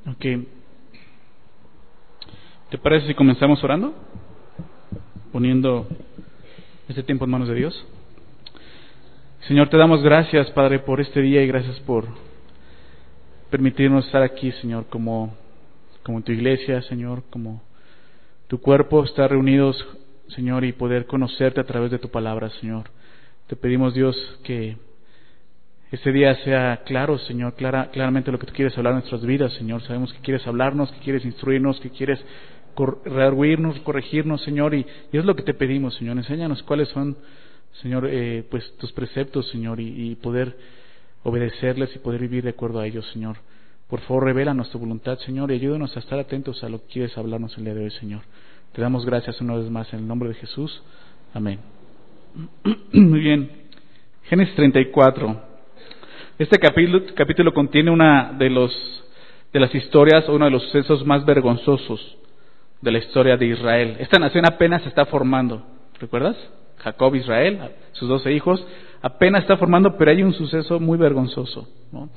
Ok. ¿Te parece si comenzamos orando? Poniendo este tiempo en manos de Dios. Señor, te damos gracias, Padre, por este día y gracias por permitirnos estar aquí, Señor, como tu iglesia, Señor, como tu cuerpo, estar reunidos, Señor, y poder conocerte a través de tu palabra, Señor. Te pedimos, Dios, que este día sea claro, Señor, claramente lo que tú quieres hablar en nuestras vidas, Señor. Sabemos que quieres hablarnos, que quieres instruirnos, que quieres redarguirnos, corregirnos, Señor, y es lo que te pedimos, Señor. Enséñanos cuáles son, Señor, pues tus preceptos, Señor, y poder obedecerles y poder vivir de acuerdo a ellos, Señor. Por favor, revélanos tu voluntad, Señor, y ayúdanos a estar atentos a lo que quieres hablarnos el día de hoy, Señor. Te damos gracias una vez más en el nombre de Jesús. Amén. Muy bien. Génesis 34. Este capítulo contiene una de las historias o uno de los sucesos más vergonzosos de la historia de Israel. Esta nación apenas se está formando, ¿recuerdas? Jacob, Israel, sus 12 hijos, apenas está formando, pero hay un suceso muy vergonzoso, ¿no?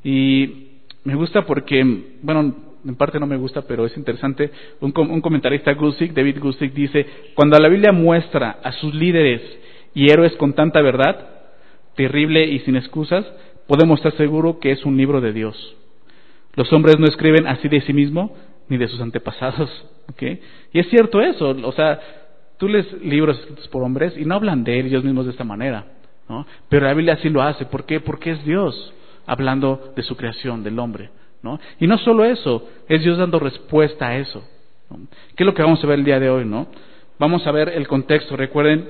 Y me gusta porque, bueno, en parte no me gusta, pero es interesante. Un comentarista David Gusick, dice: cuando la Biblia muestra a sus líderes y héroes con tanta verdad, terrible y sin excusas, podemos estar seguros que es un libro de Dios. Los hombres no escriben así de sí mismos ni de sus antepasados, ¿okay? Y es cierto eso, o sea, tú lees libros escritos por hombres y no hablan de ellos mismos de esta manera, ¿no? Pero la Biblia sí lo hace. ¿Por qué? Porque es Dios hablando de su creación, del hombre, ¿no? Y no solo eso, es Dios dando respuesta a eso, ¿no? ¿Qué es lo que vamos a ver el día de hoy, no? Vamos a ver el contexto. Recuerden,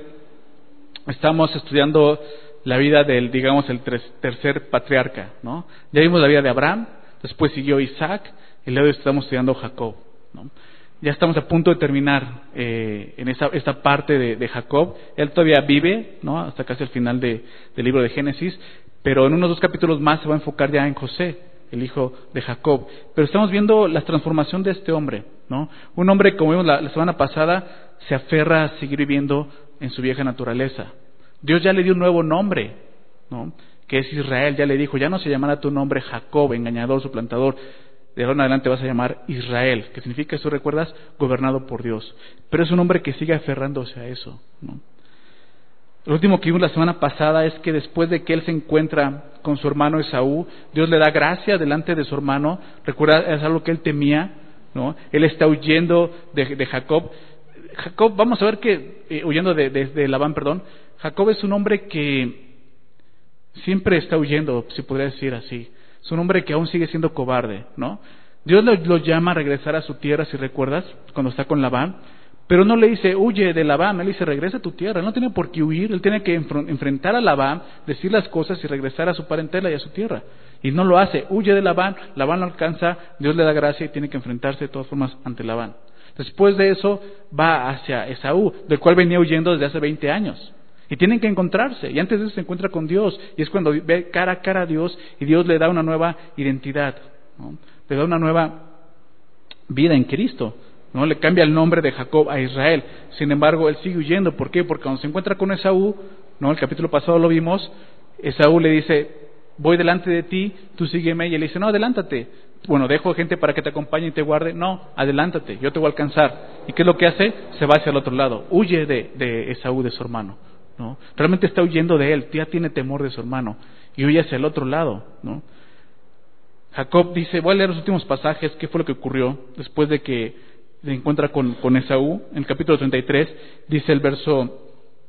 estamos estudiando la vida del, digamos, el tercer patriarca, ¿no? Ya vimos la vida de Abraham, después siguió Isaac, y luego estamos estudiando Jacob, ¿no? Ya estamos a punto de terminar en esta parte de Jacob. Él todavía vive, ¿no? Hasta casi el final del libro de Génesis, pero en unos 2 capítulos más se va a enfocar ya en José, el hijo de Jacob. Pero estamos viendo la transformación de este hombre, ¿no? Un hombre, como vimos la semana pasada, se aferra a seguir viviendo en su vieja naturaleza. Dios ya le dio un nuevo nombre, ¿no? Que es Israel. Ya le dijo: ya no se llamará tu nombre Jacob, engañador, suplantador. De ahora en adelante vas a llamar Israel, que significa, eso recuerdas, gobernado por Dios. Pero es un hombre que sigue aferrándose a eso, ¿no? Lo último que vimos la semana pasada es que después de que él se encuentra con su hermano Esaú, Dios le da gracia delante de su hermano. Recuerda, es algo que él temía, ¿no? Él está huyendo de Jacob. Jacob, vamos a ver que, huyendo de Labán, perdón. Jacob es un hombre que siempre está huyendo, si podría decir así. Es un hombre que aún sigue siendo cobarde, ¿no? Dios lo llama a regresar a su tierra, si recuerdas, cuando está con Labán, pero no le dice: huye de Labán. Él dice: regresa a tu tierra. Él no tiene por qué huir, él tiene que enfrentar a Labán, decir las cosas y regresar a su parentela y a su tierra. Y no lo hace, huye de Labán lo alcanza, Dios le da gracia y tiene que enfrentarse de todas formas ante Labán. Después de eso va hacia Esaú, del cual venía huyendo desde hace 20 años. Y tienen que encontrarse, y antes de eso se encuentra con Dios, y es cuando ve cara a cara a Dios, y Dios le da una nueva identidad, ¿no? Le da una nueva vida en Cristo, ¿no? Le cambia el nombre de Jacob a Israel. Sin embargo, él sigue huyendo. ¿Por qué? Porque cuando se encuentra con Esaú, ¿no? El capítulo pasado lo vimos, Esaú le dice: voy delante de ti, tú sígueme, y él dice: no, adelántate. Bueno, dejo gente para que te acompañe y te guarde. No, adelántate, yo te voy a alcanzar. ¿Y qué es lo que hace? Se va hacia el otro lado, huye de Esaú, de su hermano, ¿no? Realmente está huyendo de él, ya tiene temor de su hermano y huye hacia el otro lado, ¿no? Jacob dice, voy a leer los últimos pasajes, qué fue lo que ocurrió después de que se encuentra con Esaú. En el capítulo 33 dice el verso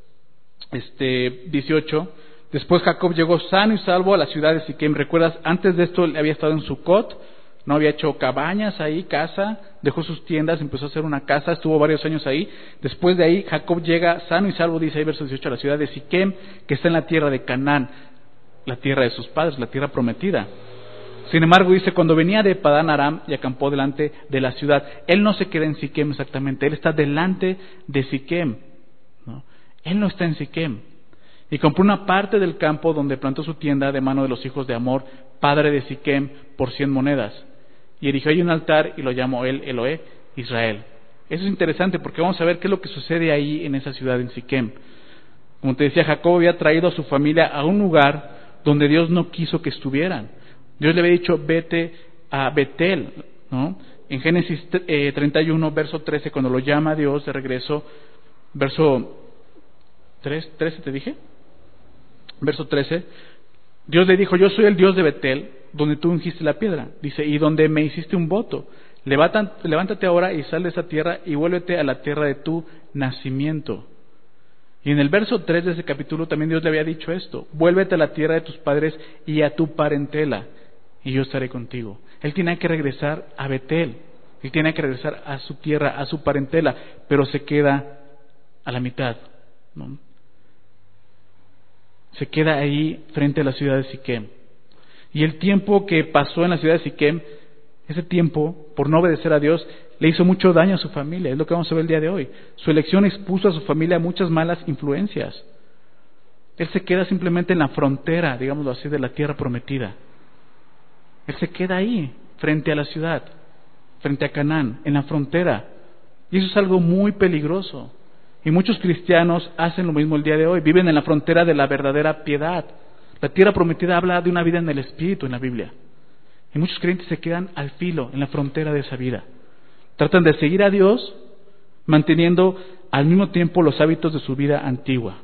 18: después Jacob llegó sano y salvo a la ciudad de Siquem. ¿Recuerdas? Antes de esto él había estado en Sucot, no había hecho cabañas ahí, casa, dejó sus tiendas, empezó a hacer una casa, estuvo varios años ahí. Después de ahí Jacob llega sano y salvo, dice ahí verso 18, a la ciudad de Siquem, que está en la tierra de Canaán, la tierra de sus padres, la tierra prometida. Sin embargo, dice, cuando venía de Padán Aram y acampó delante de la ciudad, él no se queda en Siquem exactamente, él está delante de Siquem, ¿no? Él no está en Siquem. Y compró una parte del campo donde plantó su tienda de mano de los hijos de Hamor, padre de Siquem, por 100 monedas. Y erigió ahí un altar y lo llamó él Eloé Israel. Eso es interesante porque vamos a ver qué es lo que sucede ahí en esa ciudad, en Siquem. Como te decía, Jacob había traído a su familia a un lugar donde Dios no quiso que estuvieran. Dios le había dicho: vete a Betel, ¿no? En Génesis 31, verso 13, cuando lo llama a Dios de regreso, verso 13, ¿te dije? Verso 13, Dios le dijo: yo soy el Dios de Betel, donde tú ungiste la piedra. Dice: y donde me hiciste un voto. Levántate ahora y sal de esa tierra y vuélvete a la tierra de tu nacimiento. Y en el verso 3 de ese capítulo también Dios le había dicho esto: vuélvete a la tierra de tus padres y a tu parentela, y yo estaré contigo. Él tiene que regresar a Betel, él tiene que regresar a su tierra, a su parentela, pero se queda a la mitad, ¿no? Se queda ahí frente a la ciudad de Siquem. Y el tiempo que pasó en la ciudad de Siquem, ese tiempo, por no obedecer a Dios, le hizo mucho daño a su familia. Es lo que vamos a ver el día de hoy. Su elección expuso a su familia a muchas malas influencias. Él se queda simplemente en la frontera, digámoslo así, de la tierra prometida. Él se queda ahí, frente a la ciudad, frente a Canaán, en la frontera. Y eso es algo muy peligroso. Y muchos cristianos hacen lo mismo el día de hoy. Viven en la frontera de la verdadera piedad. La tierra prometida habla de una vida en el Espíritu en la Biblia. Y muchos creyentes se quedan al filo, en la frontera de esa vida. Tratan de seguir a Dios, manteniendo al mismo tiempo los hábitos de su vida antigua.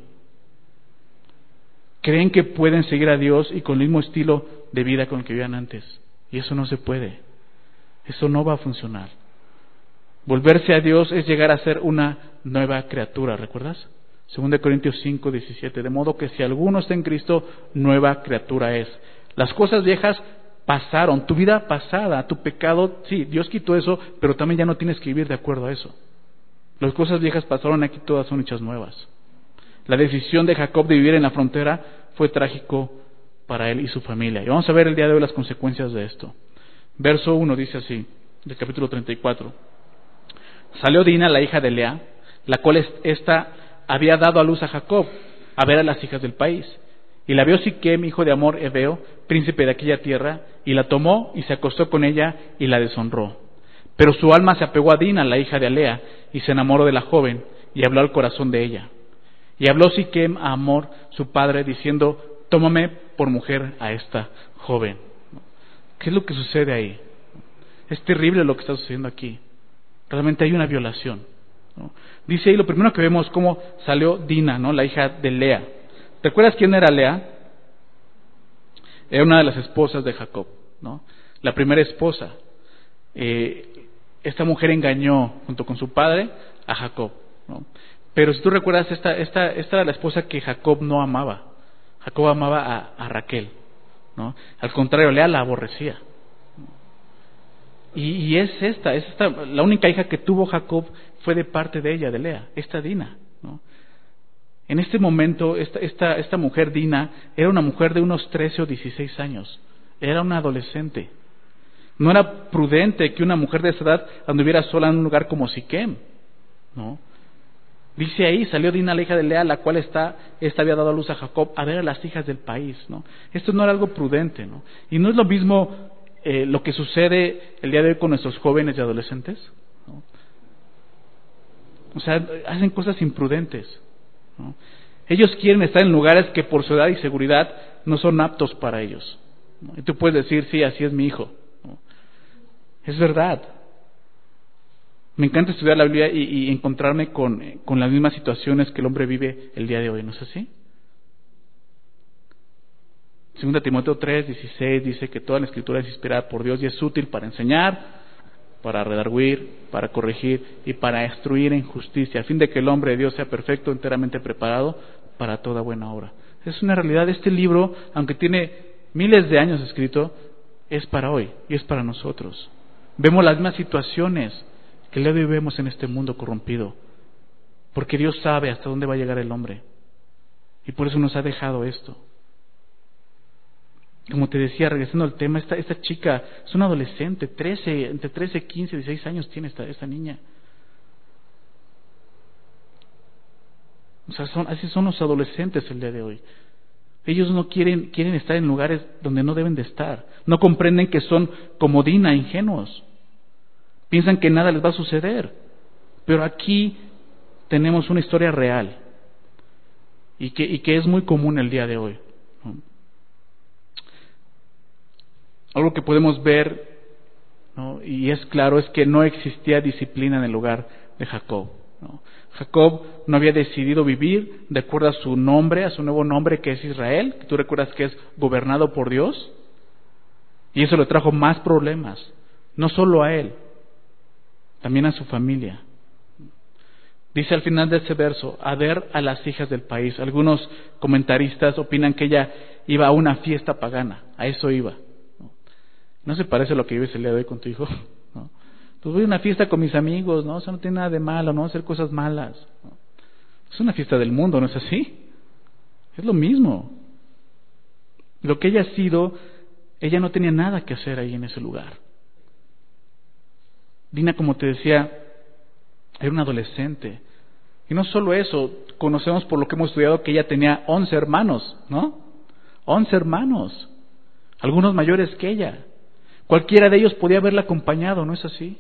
Creen que pueden seguir a Dios y con el mismo estilo de vida con el que vivían antes. Y eso no se puede. Eso no va a funcionar. Volverse a Dios es llegar a ser una nueva criatura, ¿recuerdas? 2 Corintios 5, 17. De modo que si alguno está en Cristo, nueva criatura es. Las cosas viejas pasaron, tu vida pasada, tu pecado, sí, Dios quitó eso, pero también ya no tienes que vivir de acuerdo a eso. Las cosas viejas pasaron, aquí todas son hechas nuevas. La decisión de Jacob de vivir en la frontera fue trágico para él y su familia. Y vamos a ver el día de hoy las consecuencias de esto. Verso 1 dice así, del capítulo 34. Salió Dina, la hija de Lea, la cual ésta había dado a luz a Jacob, a ver a las hijas del país. Y la vio Siquem, hijo de Hamor Heveo, príncipe de aquella tierra, y la tomó y se acostó con ella y la deshonró. Pero su alma se apegó a Dina, la hija de Lea, y se enamoró de la joven, y habló al corazón de ella. Y habló Siquem a Hamor, su padre, diciendo: tómame por mujer a esta joven. ¿Qué es lo que sucede ahí? Es terrible lo que está sucediendo aquí. Realmente hay una violación, ¿no? Dice ahí, lo primero que vemos, cómo salió Dina, ¿no? La hija de Lea. ¿Recuerdas quién era Lea? Era una de las esposas de Jacob, ¿no? La primera esposa. Esta mujer engañó junto con su padre a Jacob, ¿no? Pero si tú recuerdas, esta era la esposa que Jacob no amaba. Jacob amaba a Raquel, ¿no? Al contrario, Lea la aborrecía. Y es esta, la única hija que tuvo Jacob fue de parte de ella, de Lea, esta Dina, ¿no? En este momento, esta mujer Dina era una mujer de unos 13 o 16 años, era una adolescente. No era prudente que una mujer de esa edad anduviera sola en un lugar como Siquem, ¿no? Dice ahí, salió Dina, la hija de Lea, la cual esta había dado a luz a Jacob, a ver a las hijas del país, ¿no? Esto no era algo prudente, ¿no? Y no es lo mismo lo que sucede el día de hoy con nuestros jóvenes y adolescentes, ¿no? O sea, hacen cosas imprudentes, ¿no? Ellos quieren estar en lugares que por su edad y seguridad no son aptos para ellos, ¿no? Y tú puedes decir: sí, así es mi hijo, ¿no? Es verdad. Me encanta estudiar la Biblia y encontrarme con las mismas situaciones que el hombre vive el día de hoy, ¿no es así? 2 Timoteo 3:16 dice que toda la escritura es inspirada por Dios y es útil para enseñar, para redarguir, para corregir y para instruir en justicia, a fin de que el hombre de Dios sea perfecto, enteramente preparado para toda buena obra. Es una realidad. Este libro, aunque tiene miles de años escrito, es para hoy y es para nosotros. Vemos las mismas situaciones que le vivimos en este mundo corrompido, porque Dios sabe hasta dónde va a llegar el hombre y por eso nos ha dejado esto. Como te decía, regresando al tema, esta chica es una adolescente, entre 13, 15, 16 años tiene esta niña. O sea, así son los adolescentes el día de hoy. Ellos no quieren estar en lugares donde no deben de estar. No comprenden que son como Dina, ingenuos. Piensan que nada les va a suceder. Pero aquí tenemos una historia real y que es muy común el día de hoy, ¿no? Algo que podemos ver, ¿no? Y es claro, es que no existía disciplina en el hogar de Jacob, ¿no? Jacob no había decidido vivir de acuerdo a su nombre, a su nuevo nombre que es Israel, que tú recuerdas que es gobernado por Dios, y eso le trajo más problemas, no solo a él, también a su familia. Dice al final de ese verso, a ver a las hijas del país. Algunos comentaristas opinan que ella iba a una fiesta pagana, a eso iba. ¿No se parece a lo que vives el día de hoy con tu hijo? ¿No? Pues voy a una fiesta con mis amigos, ¿no? Eso no tiene nada de malo, no hacer cosas malas, ¿no? Es una fiesta del mundo, ¿no es así? Es lo mismo. Lo que ella ha sido, ella no tenía nada que hacer ahí en ese lugar. Dina, como te decía, era una adolescente. Y no solo eso, conocemos por lo que hemos estudiado que ella tenía 11 hermanos, ¿no? 11 hermanos, algunos mayores que ella. Cualquiera de ellos podía haberla acompañado, ¿no es así?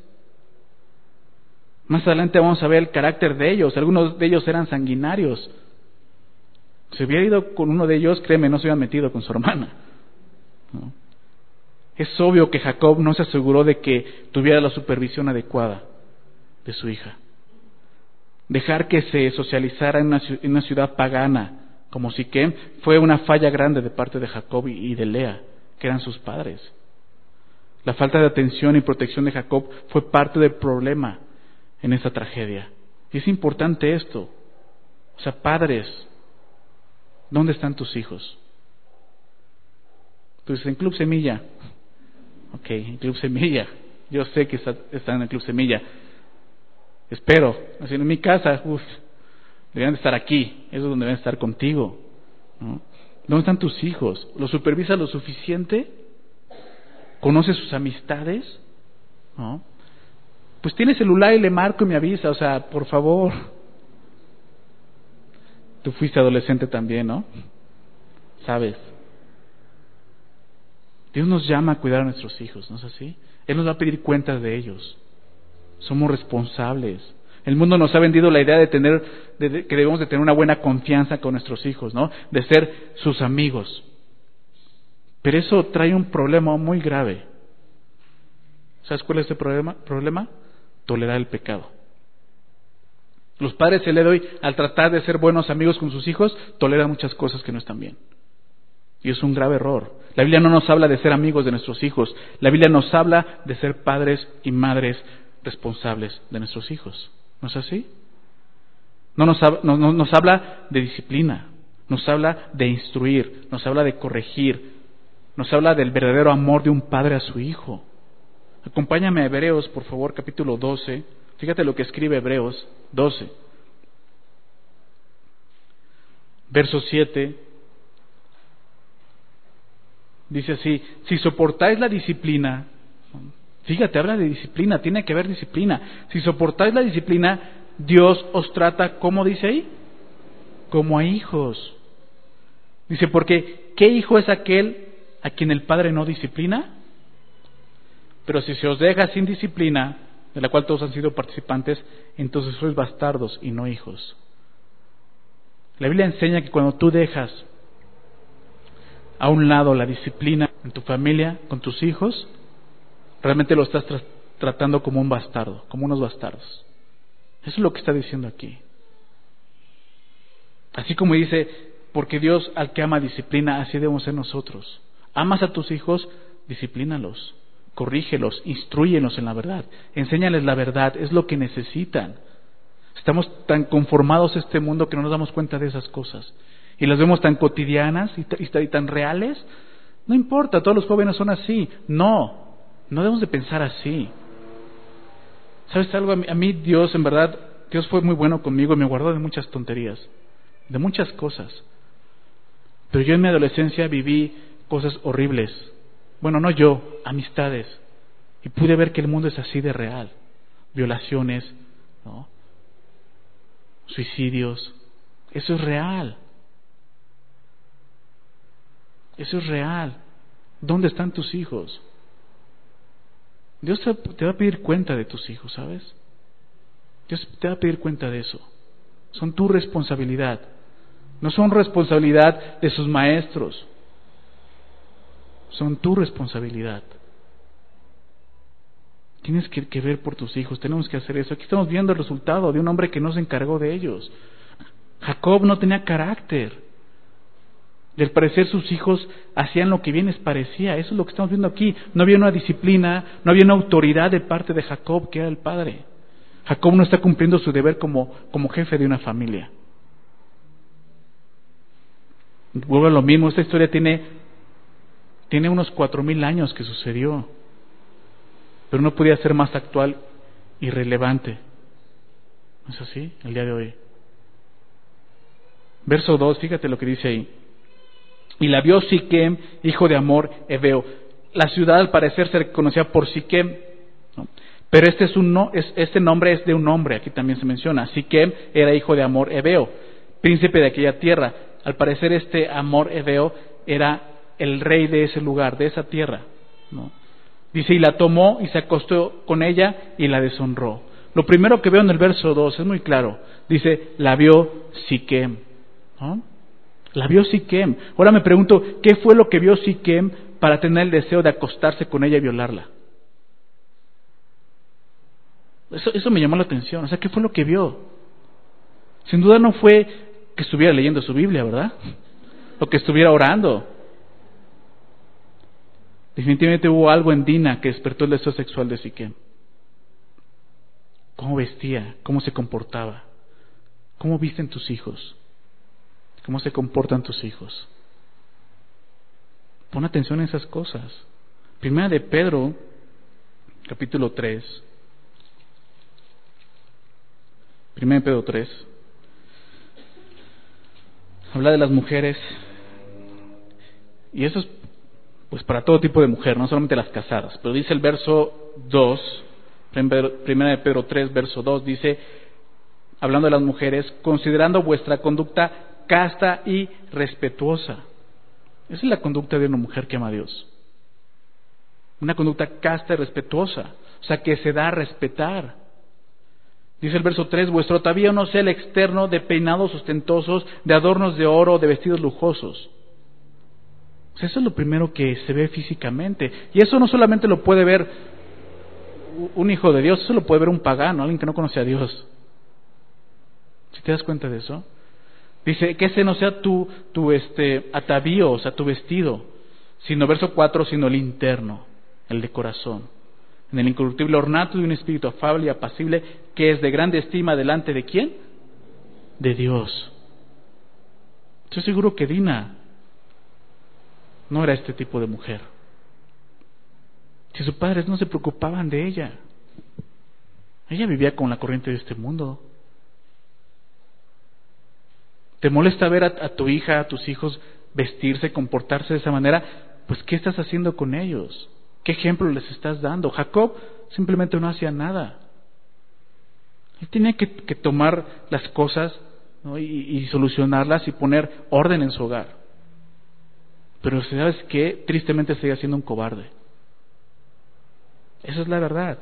Más adelante vamos a ver el carácter de ellos. Algunos de ellos eran sanguinarios. Si hubiera ido con uno de ellos, créeme, no se hubiera metido con su hermana, ¿no? Es obvio que Jacob no se aseguró de que tuviera la supervisión adecuada de su hija. Dejar que se socializara en una ciudad pagana como Siquem fue una falla grande de parte de Jacob y de Lea, que eran sus padres. La falta de atención y protección de Jacob fue parte del problema en esa tragedia. Y es importante esto. O sea, padres, ¿dónde están tus hijos? Tú dices, en Club Semilla. Ok, en Club Semilla. Yo sé que están en el Club Semilla. Espero. Así en mi casa, deberían de estar aquí. Eso es donde deben estar contigo, ¿no? ¿Dónde están tus hijos? ¿Los supervisas lo suficiente? ¿Conoces sus amistades? ¿No? Pues tiene celular y le marco y me avisa. O sea, por favor. Tú fuiste adolescente también, ¿no? ¿Sabes? Dios nos llama a cuidar a nuestros hijos, ¿no es así? Él nos va a pedir cuentas de ellos. Somos responsables. El mundo nos ha vendido la idea de que debemos de tener una buena confianza con nuestros hijos, ¿no? De ser sus amigos. Pero eso trae un problema muy grave. ¿Sabes cuál es ese problema? Tolerar el pecado. Los padres el día de hoy, al tratar de ser buenos amigos con sus hijos, toleran muchas cosas que no están bien. Y es un grave error. La Biblia no nos habla de ser amigos de nuestros hijos. La Biblia nos habla de ser padres y madres responsables de nuestros hijos. ¿No es así? Nos habla de disciplina, nos habla de instruir, nos habla de corregir, nos habla del verdadero amor de un padre a su hijo. Acompáñame a Hebreos, por favor, capítulo 12. Fíjate lo que escribe Hebreos 12. Verso 7. Dice así, si soportáis la disciplina, fíjate, habla de disciplina, tiene que haber disciplina. Si soportáis la disciplina, Dios os trata, ¿cómo dice ahí? Como a hijos. Dice, porque ¿qué hijo es aquel a quien el Padre no disciplina? Pero si se os deja sin disciplina, de la cual todos han sido participantes, entonces sois bastardos y no hijos. La Biblia enseña que cuando tú dejas a un lado la disciplina en tu familia, con tus hijos, realmente lo estás tratando como un bastardo, como unos bastardos. Eso es lo que está diciendo aquí. Así como dice, porque Dios al que ama disciplina, así debemos ser nosotros. Amas a tus hijos, disciplínalos, corrígelos, instrúyelos en la verdad, enséñales la verdad, es lo que necesitan. Estamos tan conformados a este mundo que no nos damos cuenta de esas cosas. Y las vemos tan cotidianas y tan reales. No importa, todos los jóvenes son así. No debemos de pensar así. ¿Sabes algo? A mí Dios, en verdad, Dios fue muy bueno conmigo y me guardó de muchas tonterías, de muchas cosas. Pero yo en mi adolescencia viví cosas horribles. Bueno, no yo, amistades. Y pude ver que el mundo es así de real. Violaciones, ¿no? Suicidios. Eso es real. Eso es real. ¿Dónde están tus hijos? Dios te va a pedir cuenta de tus hijos, ¿sabes? Dios te va a pedir cuenta de eso. Son tu responsabilidad. No son responsabilidad de sus maestros. Son tu responsabilidad. Tienes que ver por tus hijos, tenemos que hacer eso. Aquí estamos viendo el resultado de un hombre que no se encargó de ellos. Jacob no tenía carácter. Y al parecer sus hijos hacían lo que bien les parecía. Eso es lo que estamos viendo aquí. No había una disciplina, no había una autoridad de parte de Jacob, que era el padre. Jacob no está cumpliendo su deber como jefe de una familia. Vuelvo a lo mismo, esta historia tiene unos 4,000 años que sucedió, pero no podía ser más actual y relevante. ¿No es así? El día de hoy. Verso 2, fíjate lo que dice ahí. Y la vio Siquem, hijo de Hamor Heveo. La ciudad al parecer se conocía por Siquem, ¿no? Pero este nombre es de un hombre, aquí también se menciona. Siquem era hijo de Hamor Heveo, príncipe de aquella tierra. Al parecer este Hamor Heveo era el rey de ese lugar, de esa tierra, ¿no? Dice, y la tomó y se acostó con ella y la deshonró. Lo primero que veo en el verso 2 es muy claro. Dice, la vio Siquem, ¿no? La vio Siquem. Ahora me pregunto, ¿qué fue lo que vio Siquem para tener el deseo de acostarse con ella y violarla? Eso me llamó la atención. O sea, ¿qué fue lo que vio? Sin duda no fue que estuviera leyendo su Biblia, ¿verdad? O que estuviera orando. Definitivamente hubo algo en Dina que despertó el deseo sexual de Siquem. ¿Cómo vestía? ¿Cómo se comportaba? ¿Cómo visten tus hijos? ¿Cómo se comportan tus hijos? Pon atención a esas cosas. Primera de Pedro, capítulo 3. Primera de Pedro 3. Habla de las mujeres. Y eso es pues para todo tipo de mujer, no solamente las casadas. Pero dice el verso 2, Primera de Pedro 3, verso 2, dice, hablando de las mujeres, considerando vuestra conducta casta y respetuosa. Esa es la conducta de una mujer que ama a Dios. Una conducta casta y respetuosa, o sea, que se da a respetar. Dice el verso 3, vuestro atavío no sea el externo de peinados ostentosos, de adornos de oro, de vestidos lujosos. O sea, eso es lo primero que se ve físicamente. Y eso no solamente lo puede ver un hijo de Dios, eso lo puede ver un pagano, alguien que no conoce a Dios. ¿Si te das cuenta de eso? Dice que ese no sea tu atavío, o sea, tu vestido, sino, verso 4, sino el interno, el de corazón, en el incorruptible ornato de un espíritu afable y apacible, que es de grande estima delante de ¿quién? De Dios. Estoy seguro que Dina no era este tipo de mujer. Si sus padres no se preocupaban de ella, ella vivía con la corriente de este mundo. ¿Te molesta ver a tu hija, a tus hijos vestirse, comportarse de esa manera? Pues ¿qué estás haciendo con ellos? ¿Qué ejemplo les estás dando? Jacob simplemente no hacía nada. Él tenía que tomar las cosas, ¿no? y solucionarlas y poner orden en su hogar. Pero ¿sabes qué? Tristemente seguía siendo un cobarde. Esa es la verdad.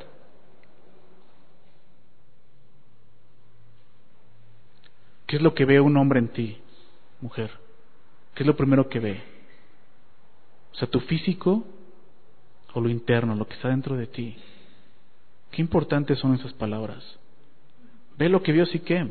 ¿Qué es lo que ve un hombre en ti, mujer? ¿Qué es lo primero que ve? O sea, tu físico o lo interno, lo que está dentro de ti. Qué importantes son esas palabras. Ve lo que vio Siquem.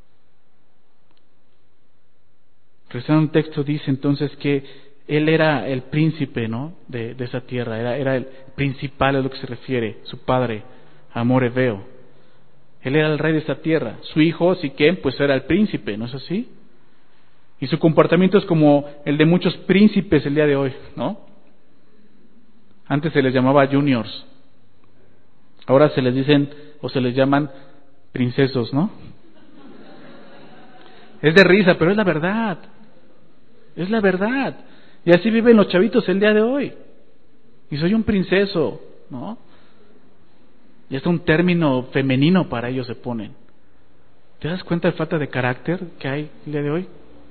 Regresando al texto dice entonces que él era el príncipe, ¿no? de esa tierra, era el principal, es lo que se refiere, su padre, Hamor Heveo. Él era el rey de esta tierra. Su hijo, Siquem, pues era el príncipe, ¿no es así? Y su comportamiento es como el de muchos príncipes el día de hoy, ¿no? Antes se les llamaba juniors. Ahora se les dicen, o se les llaman princesos, ¿no? Es de risa, pero es la verdad. Es la verdad. Y así viven los chavitos el día de hoy. Y soy un princeso, ¿no? Y hasta un término femenino para ellos se ponen. ¿Te das cuenta de la falta de carácter que hay el día de hoy?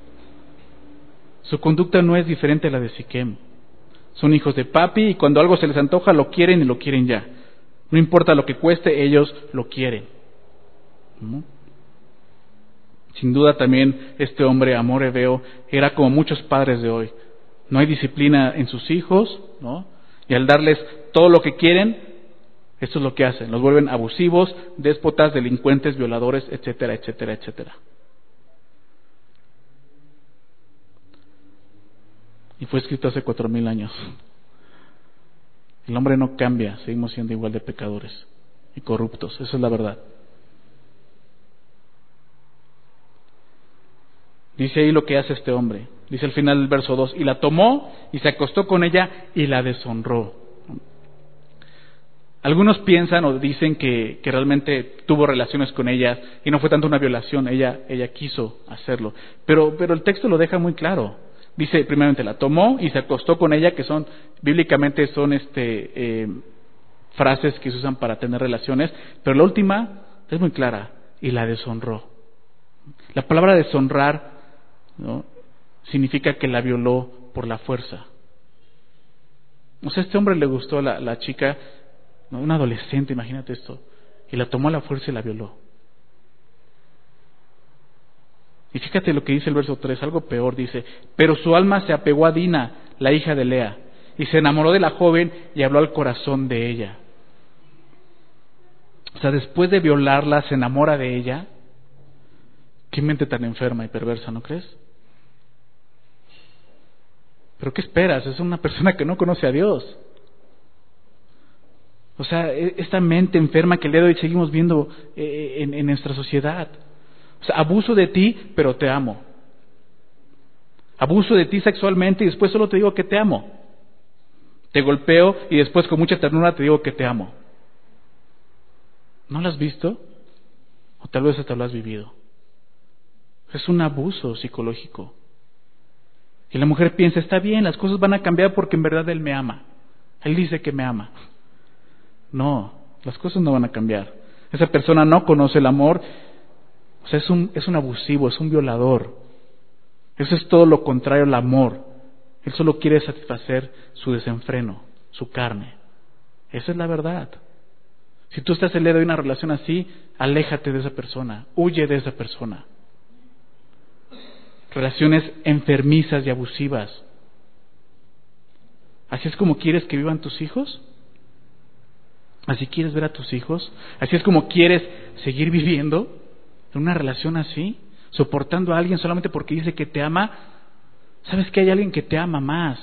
Su conducta no es diferente a la de Siquem. Son hijos de papi y cuando algo se les antoja lo quieren y lo quieren ya. No importa lo que cueste, ellos lo quieren. ¿No? Sin duda también este hombre, Hamor Heveo, era como muchos padres de hoy. No hay disciplina en sus hijos, ¿no? Y al darles todo lo que quieren, Esto es lo que hacen, los vuelven abusivos, déspotas, delincuentes, violadores, etcétera, etcétera, etcétera. Y fue escrito hace 4,000 años. El hombre no cambia, seguimos siendo igual de pecadores y corruptos, eso es la verdad. Dice ahí lo que hace este hombre. Dice al final del verso 2, y la tomó y se acostó con ella y la deshonró. Algunos piensan o dicen que realmente tuvo relaciones con ella y no fue tanto una violación, ella quiso hacerlo. Pero el texto lo deja muy claro. Dice, primeramente, la tomó y se acostó con ella, que son, bíblicamente son frases que se usan para tener relaciones, pero la última es muy clara, y la deshonró. La palabra deshonrar, ¿no?, significa que la violó por la fuerza. O sea, a este hombre le gustó la chica, ¿no?, una adolescente, imagínate esto, y la tomó a la fuerza y la violó. Y fíjate lo que dice el verso 3, algo peor, dice, pero su alma se apegó a Dina, la hija de Lea, y se enamoró de la joven y habló al corazón de ella. O sea, después de violarla, se enamora de ella. Qué mente tan enferma y perversa, ¿no crees? ¿Pero qué esperas? Es una persona que no conoce a Dios. O sea, esta mente enferma que el día de hoy seguimos viendo en nuestra sociedad. O sea, abuso de ti, pero te amo. Abuso de ti sexualmente y después solo te digo que te amo. Te golpeo y después con mucha ternura te digo que te amo. ¿No lo has visto? O tal vez hasta lo has vivido. Es un abuso psicológico. Y la mujer piensa, está bien, las cosas van a cambiar porque en verdad él me ama. Él dice que me ama. No, las cosas no van a cambiar. Esa persona no conoce el amor. O sea, es un abusivo, es un violador. Eso es todo lo contrario al amor. Él solo quiere satisfacer su desenfreno, su carne. Esa es la verdad. Si tú estás en medio de una relación así, aléjate de esa persona, huye de esa persona. Relaciones enfermizas y abusivas. ¿Así es como quieres que vivan tus hijos? ¿Así quieres ver a tus hijos? ¿Así es como quieres seguir viviendo en una relación así? ¿Soportando a alguien solamente porque dice que te ama? ¿Sabes que hay alguien que te ama más?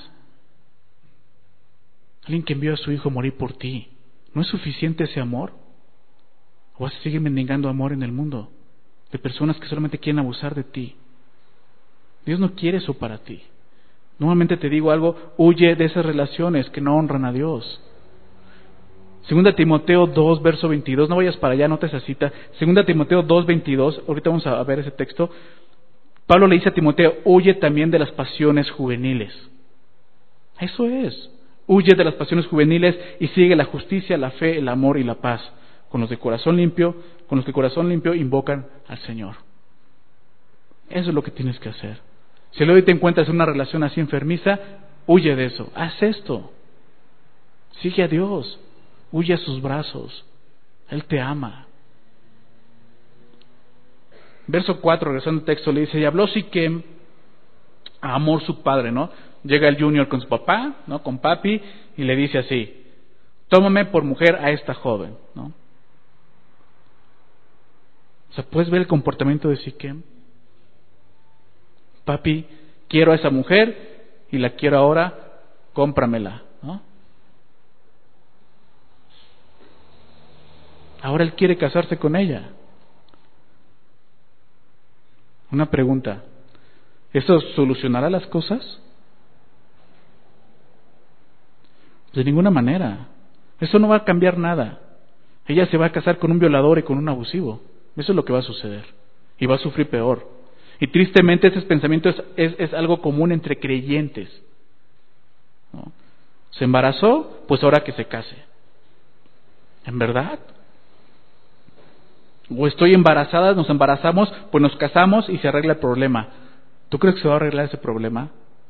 Alguien que envió a su hijo a morir por ti. ¿No es suficiente ese amor? ¿O vas a seguir mendigando amor en el mundo de personas que solamente quieren abusar de ti? Dios no quiere eso para ti. Nuevamente te digo algo, huye de esas relaciones que no honran a Dios. 2 Timoteo 2, verso 22, no vayas para allá, anota esa cita. 2 Timoteo 2, 22, ahorita vamos a ver ese texto. Pablo le dice a Timoteo, huye también de las pasiones juveniles. Eso es, huye de las pasiones juveniles y sigue la justicia, la fe, el amor y la paz, con los que corazón limpio invocan al Señor. Eso es lo que tienes que hacer. Si hoy te encuentras en una relación así enfermiza, huye de eso, haz esto. Sigue a Dios, huye a sus brazos, Él te ama. Verso 4, regresando al texto, le dice, y habló Siquem a Hamor su padre, ¿no? Llega el junior con su papá, ¿no?, con papi, y le dice así, tómame por mujer a esta joven, ¿no? O sea, ¿puedes ver el comportamiento de Siquem? Papi, quiero a esa mujer y la quiero ahora, cómpramela, ¿no? Ahora él quiere casarse con ella. Una pregunta, ¿eso solucionará las cosas? De ninguna manera. Eso no va a cambiar nada. Ella se va a casar con un violador y con un abusivo. Eso es lo que va a suceder. Y va a sufrir peor. Y tristemente ese pensamiento es algo común entre creyentes, ¿no? Se embarazó, pues ahora que se case. ¿En verdad? O estoy embarazada, nos embarazamos, pues nos casamos y se arregla el problema. ¿Tú crees que se va a arreglar ese problema?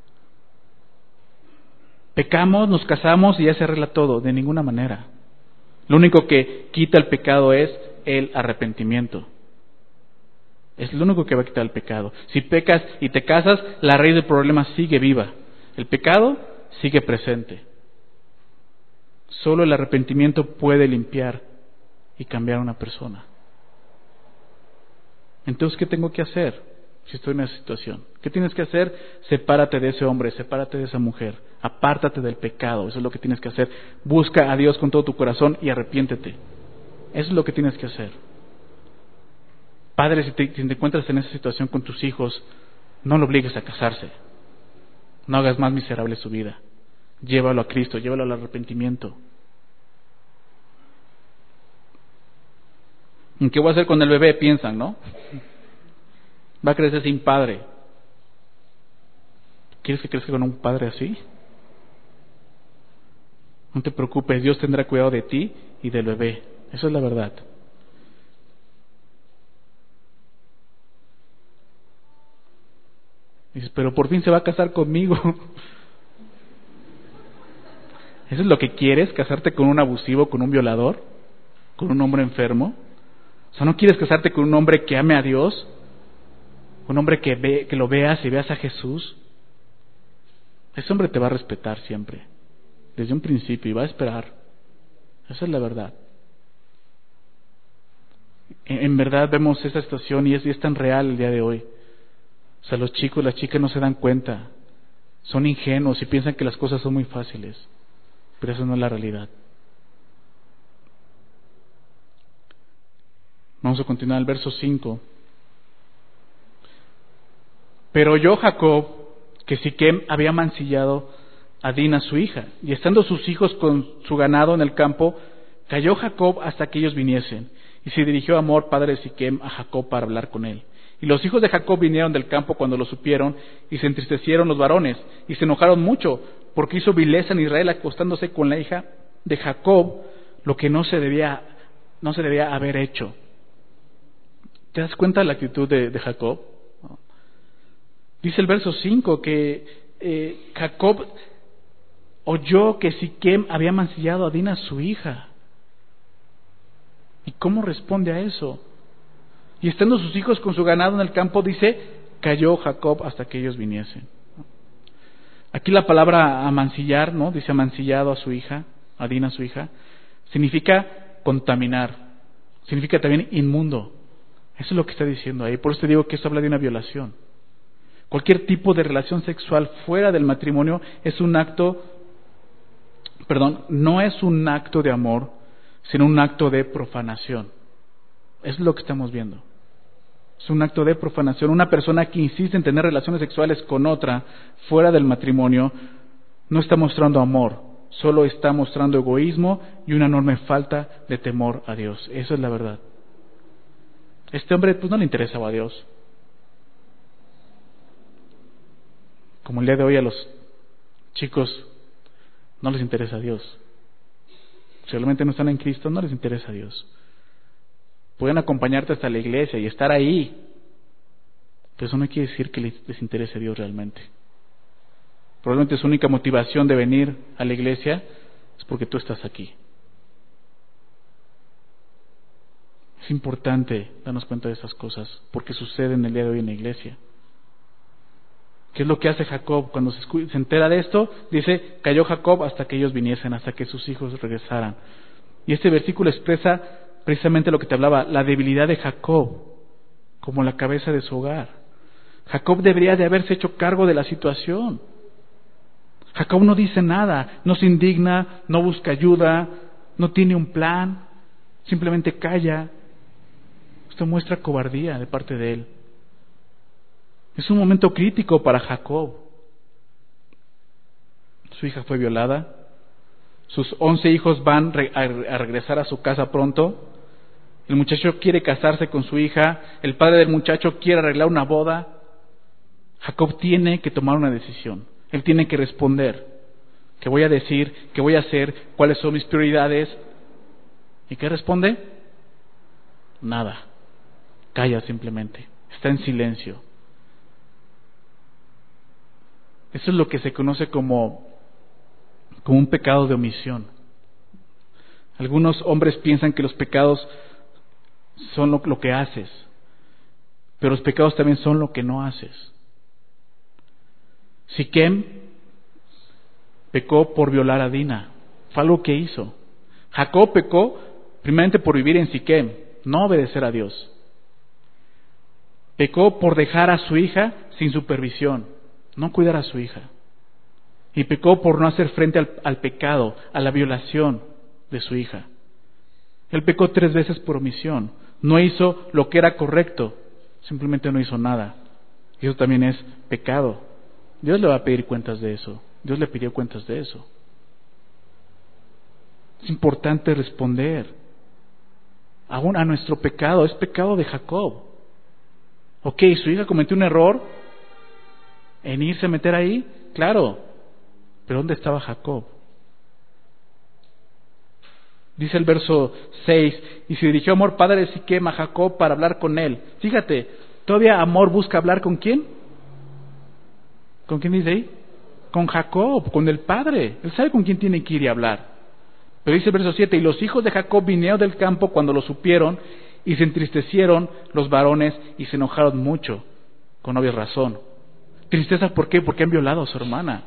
Pecamos, nos casamos y ya se arregla todo. De ninguna manera. Lo único que quita el pecado es el arrepentimiento. Es lo único que va a quitar el pecado. Si pecas y te casas, la raíz del problema sigue viva. El pecado sigue presente. Solo el arrepentimiento puede limpiar y cambiar a una persona. Entonces, ¿qué tengo que hacer si estoy en esa situación? ¿Qué tienes que hacer? Sepárate de ese hombre, sepárate de esa mujer, apártate del pecado, eso es lo que tienes que hacer. Busca a Dios con todo tu corazón y arrepiéntete. Eso es lo que tienes que hacer. Padre, si te encuentras en esa situación con tus hijos, no lo obligues a casarse. No hagas más miserable su vida. Llévalo a Cristo, llévalo al arrepentimiento. ¿En qué voy a hacer con el bebé? Piensan, ¿no? Va a crecer sin padre. ¿Quieres que crezca con un padre así? No te preocupes, Dios tendrá cuidado de ti y del bebé. Eso es la verdad. Dices, pero por fin se va a casar conmigo. ¿Eso es lo que quieres? ¿Casarte con un abusivo, con un violador? ¿Con un hombre enfermo? O sea, ¿no quieres casarte con un hombre que ame a Dios? Un hombre que lo veas y veas a Jesús. Ese hombre te va a respetar siempre, desde un principio, y va a esperar. Esa es la verdad. En verdad vemos esa situación y es tan real el día de hoy. O sea, los chicos, las chicas no se dan cuenta. Son ingenuos y piensan que las cosas son muy fáciles. Pero eso no es la realidad. Vamos a continuar el verso 5. Pero oyó Jacob que Siquem había mancillado a Dina su hija, y estando sus hijos con su ganado en el campo, cayó Jacob hasta que ellos viniesen, y se dirigió Hamor, padre de Siquem, a Jacob para hablar con él. Y los hijos de Jacob vinieron del campo cuando lo supieron, y se entristecieron los varones, y se enojaron mucho, porque hizo vileza en Israel acostándose con la hija de Jacob, lo que no se debía haber hecho. ¿Te das cuenta de la actitud de Jacob? Dice el verso 5 que Jacob oyó que Siquem había mancillado a Dina su hija. ¿Y cómo responde a eso? Y estando sus hijos con su ganado en el campo, dice, cayó Jacob hasta que ellos viniesen. Aquí la palabra amancillar, ¿no? Dice amancillado a su hija, a Dina su hija, significa contaminar, significa también inmundo. Eso es lo que está diciendo ahí. Por eso te digo que esto habla de una violación. Cualquier tipo de relación sexual fuera del matrimonio es un acto, no es un acto de amor, sino un acto de profanación. Eso es lo que estamos viendo. Es un acto de profanación. Una persona que insiste en tener relaciones sexuales con otra fuera del matrimonio no está mostrando amor, solo está mostrando egoísmo y una enorme falta de temor a Dios. Eso es la verdad. Este hombre pues no le interesaba a Dios. Como el día de hoy a los chicos no les interesa a Dios. Si realmente no están en Cristo, no les interesa a Dios. Pueden acompañarte hasta la iglesia y estar ahí, pero eso no quiere decir que les interese a Dios realmente. Probablemente su única motivación de venir a la iglesia es porque tú estás aquí. Es importante darnos cuenta de esas cosas, porque suceden el día de hoy en la iglesia. ¿Qué es lo que hace Jacob? Cuando se entera de esto, dice, cayó Jacob hasta que ellos viniesen, hasta que sus hijos regresaran. Y este versículo expresa precisamente lo que te hablaba, la debilidad de Jacob, como la cabeza de su hogar. Jacob debería de haberse hecho cargo de la situación. Jacob no dice nada, no se indigna, no busca ayuda, no tiene un plan, simplemente calla. Esto muestra cobardía de parte de él. Es un momento crítico para Jacob. Su hija fue violada. Sus 11 hijos van a regresar a su casa pronto. El muchacho quiere casarse con su hija. El padre del muchacho quiere arreglar una boda. Jacob tiene que tomar una decisión. Él tiene que responder. ¿Qué voy a decir? ¿Qué voy a hacer? ¿Cuáles son mis prioridades? ¿Y qué responde? Nada. Calla simplemente. Está en silencio. Eso es lo que se conoce como un pecado de omisión. Algunos hombres piensan que los pecados son lo que haces, pero los pecados también son lo que no haces. Siquem pecó por violar a Dina. Fue algo que hizo. Jacob pecó primeramente por vivir en Siquem, no obedecer a Dios. Pecó por dejar a su hija sin supervisión, no cuidar a su hija. Y pecó por no hacer frente al pecado, a la violación de su hija. Él pecó 3 veces por omisión. No hizo lo que era correcto, simplemente no hizo nada. Y eso también es pecado. Dios le va a pedir cuentas de eso. Dios le pidió cuentas de eso. Es importante responder aún a nuestro pecado. Es pecado de Jacob. Ok, su hija cometió un error en irse a meter ahí, claro, pero ¿dónde estaba Jacob? Dice el verso 6, y se dirigió Amor, padre de Siquem, a Jacob para hablar con él. Fíjate, todavía Amor busca hablar ¿con quién? ¿Con quién dice ahí? Con Jacob, con el padre. Él sabe con quién tiene que ir y hablar. Pero dice el verso 7, y los hijos de Jacob vinieron del campo cuando lo supieron, y se entristecieron los varones y se enojaron mucho, con obvia razón. Tristeza, ¿por qué? Porque han violado a su hermana.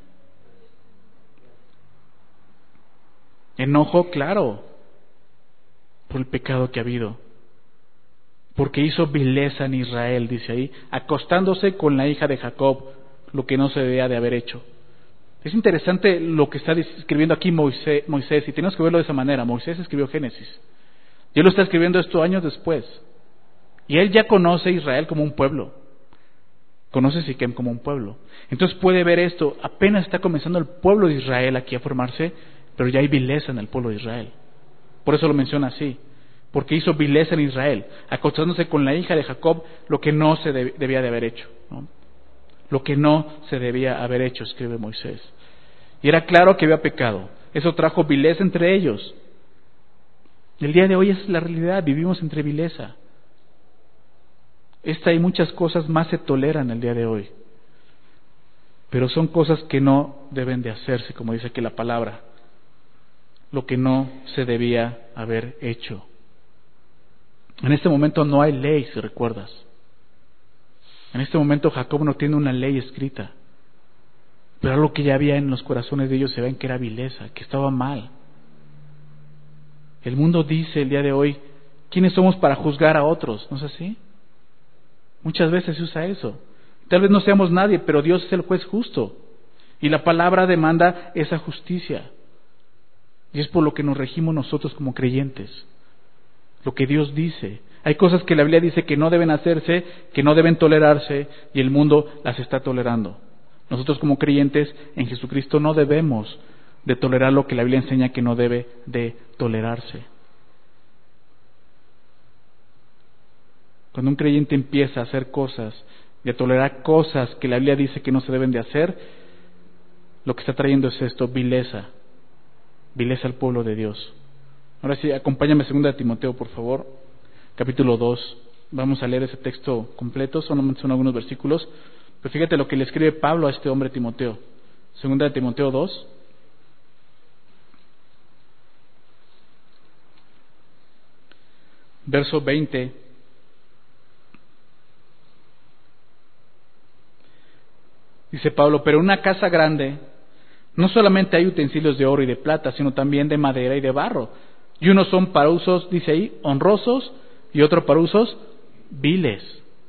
Enojo, claro, por el pecado que ha habido. Porque hizo vileza en Israel, dice ahí, acostándose con la hija de Jacob, lo que no se debía de haber hecho. Es interesante lo que está escribiendo aquí Moisés, y tenemos que verlo de esa manera. Moisés escribió Génesis. Dios lo está escribiendo esto años después. Y él ya conoce a Israel como un pueblo. Conoce a Siquem como un pueblo. Entonces puede ver esto. Apenas está comenzando el pueblo de Israel aquí a formarse, pero ya hay vileza en el pueblo de Israel. Por eso lo menciona así. Porque hizo vileza en Israel, acostándose con la hija de Jacob, lo que no se debía de haber hecho, ¿no? Lo que no se debía haber hecho, escribe Moisés. Y era claro que había pecado. Eso trajo vileza entre ellos. El día de hoy es la realidad, vivimos entre vileza. Esta y muchas cosas más se toleran el día de hoy. Pero son cosas que no deben de hacerse, como dice aquí la palabra. Lo que no se debía haber hecho. En este momento no hay ley, si recuerdas. En este momento Jacob no tiene una ley escrita. Pero algo que ya había en los corazones de ellos se ven que era vileza, que estaba mal. El mundo dice el día de hoy, ¿quiénes somos para juzgar a otros? ¿No es así? Muchas veces se usa eso. Tal vez no seamos nadie, pero Dios es el juez justo. Y la palabra demanda esa justicia. Y es por lo que nos regimos nosotros como creyentes. Lo que Dios dice. Hay cosas que la Biblia dice que no deben hacerse, que no deben tolerarse, y el mundo las está tolerando. Nosotros como creyentes en Jesucristo no debemos de tolerar lo que la Biblia enseña que no debe de tolerarse. Cuando un creyente empieza a hacer cosas y a tolerar cosas que la Biblia dice que no se deben de hacer, lo que está trayendo es esto, vileza. Vileza al pueblo de Dios. Ahora sí, acompáñame a 2 Timoteo, por favor, capítulo 2. Vamos a leer ese texto completo, solamente son algunos versículos. Pero fíjate lo que le escribe Pablo a este hombre Timoteo. 2 Timoteo 2. Verso 20. Dice Pablo, pero en una casa grande no solamente hay utensilios de oro y de plata, sino también de madera y de barro. Y unos son para usos, dice ahí, honrosos, y otros para usos viles.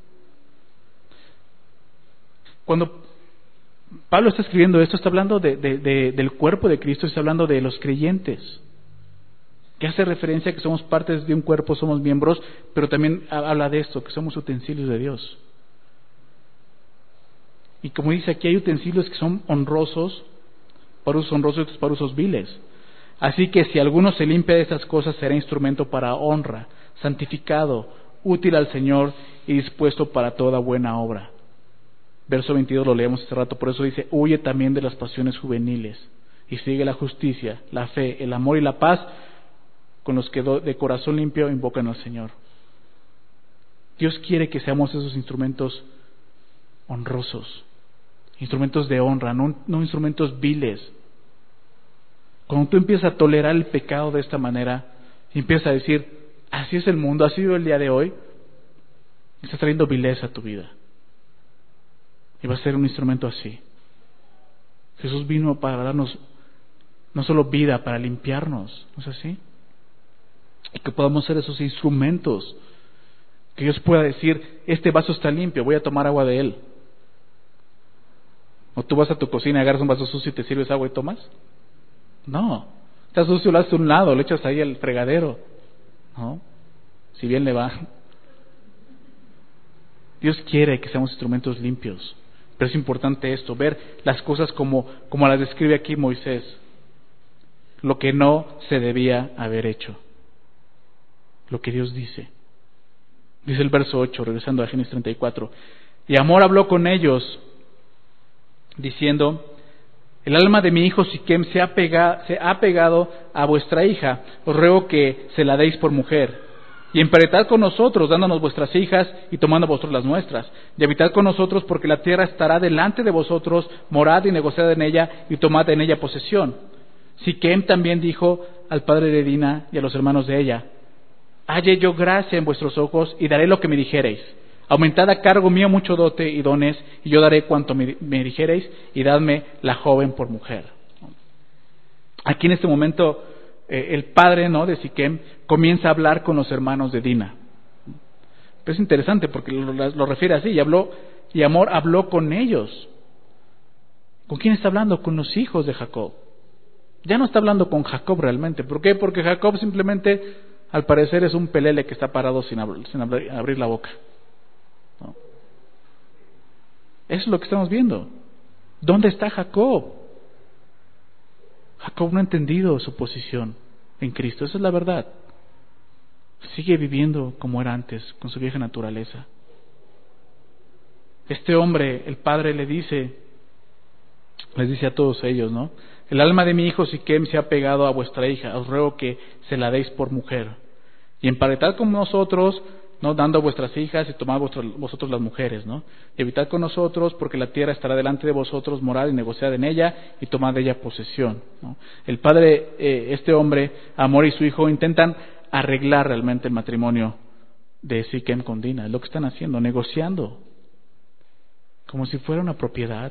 Cuando Pablo está escribiendo esto, está hablando del cuerpo de Cristo, está hablando de los creyentes, que hace referencia a que somos partes de un cuerpo, somos miembros, pero también habla de esto, que somos utensilios de Dios. Y como dice aquí, hay utensilios que son honrosos, para usos honrosos y otros para usos viles. Así que si alguno se limpia de estas cosas, será instrumento para honra, santificado, útil al Señor y dispuesto para toda buena obra. Verso 22 lo leemos hace rato, por eso dice, huye también de las pasiones juveniles y sigue la justicia, la fe, el amor y la paz con los que de corazón limpio invocan al Señor. Dios quiere que seamos esos instrumentos honrosos, instrumentos de honra, no instrumentos viles. Cuando tú empiezas a tolerar el pecado de esta manera, y empiezas a decir, así es el mundo, así vive el día de hoy, estás trayendo vileza a tu vida. Y va a ser un instrumento así. Jesús vino para darnos no solo vida, para limpiarnos, ¿no es así? Y que podamos ser esos instrumentos, que Dios pueda decir, este vaso está limpio, voy a tomar agua de él. ¿O tú vas a tu cocina y agarras un vaso sucio y te sirves agua y tomas? No, está sucio, lo haces a un lado, lo echas ahí al fregadero, ¿no? Si bien le va. Dios quiere que seamos instrumentos limpios, pero es importante esto, ver las cosas como las describe aquí Moisés, lo que no se debía haber hecho, lo que Dios dice. Dice el verso 8, regresando a Génesis 34, y Amor habló con ellos, diciendo, el alma de mi hijo Siquem se ha pegado a vuestra hija, os ruego que se la deis por mujer, y emparetad con nosotros, dándonos vuestras hijas y tomando vosotros las nuestras, y habitad con nosotros, porque la tierra estará delante de vosotros, morad y negociad en ella, y tomad en ella posesión. Siquem también dijo al padre de Dina y a los hermanos de ella, halle yo gracia en vuestros ojos, y daré lo que me dijereis. Aumentad a cargo mío mucho dote y dones, y yo daré cuanto me dijereis, y dadme la joven por mujer. Aquí en este momento, el padre, ¿no?, de Siquem comienza a hablar con los hermanos de Dina. Pero es interesante porque lo refiere así, y Amor habló con ellos. ¿Con quién está hablando? Con los hijos de Jacob. Ya no está hablando con Jacob realmente. ¿Por qué? Porque Jacob simplemente, al parecer, es un pelele que está parado sin abrir la boca, ¿no? Eso es lo que estamos viendo. ¿Dónde está Jacob? Jacob no ha entendido su posición en Cristo, esa es la verdad. Sigue viviendo como era antes, con su vieja naturaleza. Este hombre, el padre les dice a todos ellos, ¿no? El alma de mi hijo Siquem se ha pegado a vuestra hija, os ruego que se la deis por mujer. Y emparetad con nosotros, ¿no?, dando vuestras hijas y tomad vosotros las mujeres, ¿no? Y habitad con nosotros, porque la tierra estará delante de vosotros, morad y negociad en ella, y tomad de ella posesión, ¿no? El padre, este hombre, Amor y su hijo, intentan arreglar realmente el matrimonio de Siquem con Dina. Es lo que están haciendo, negociando, como si fuera una propiedad.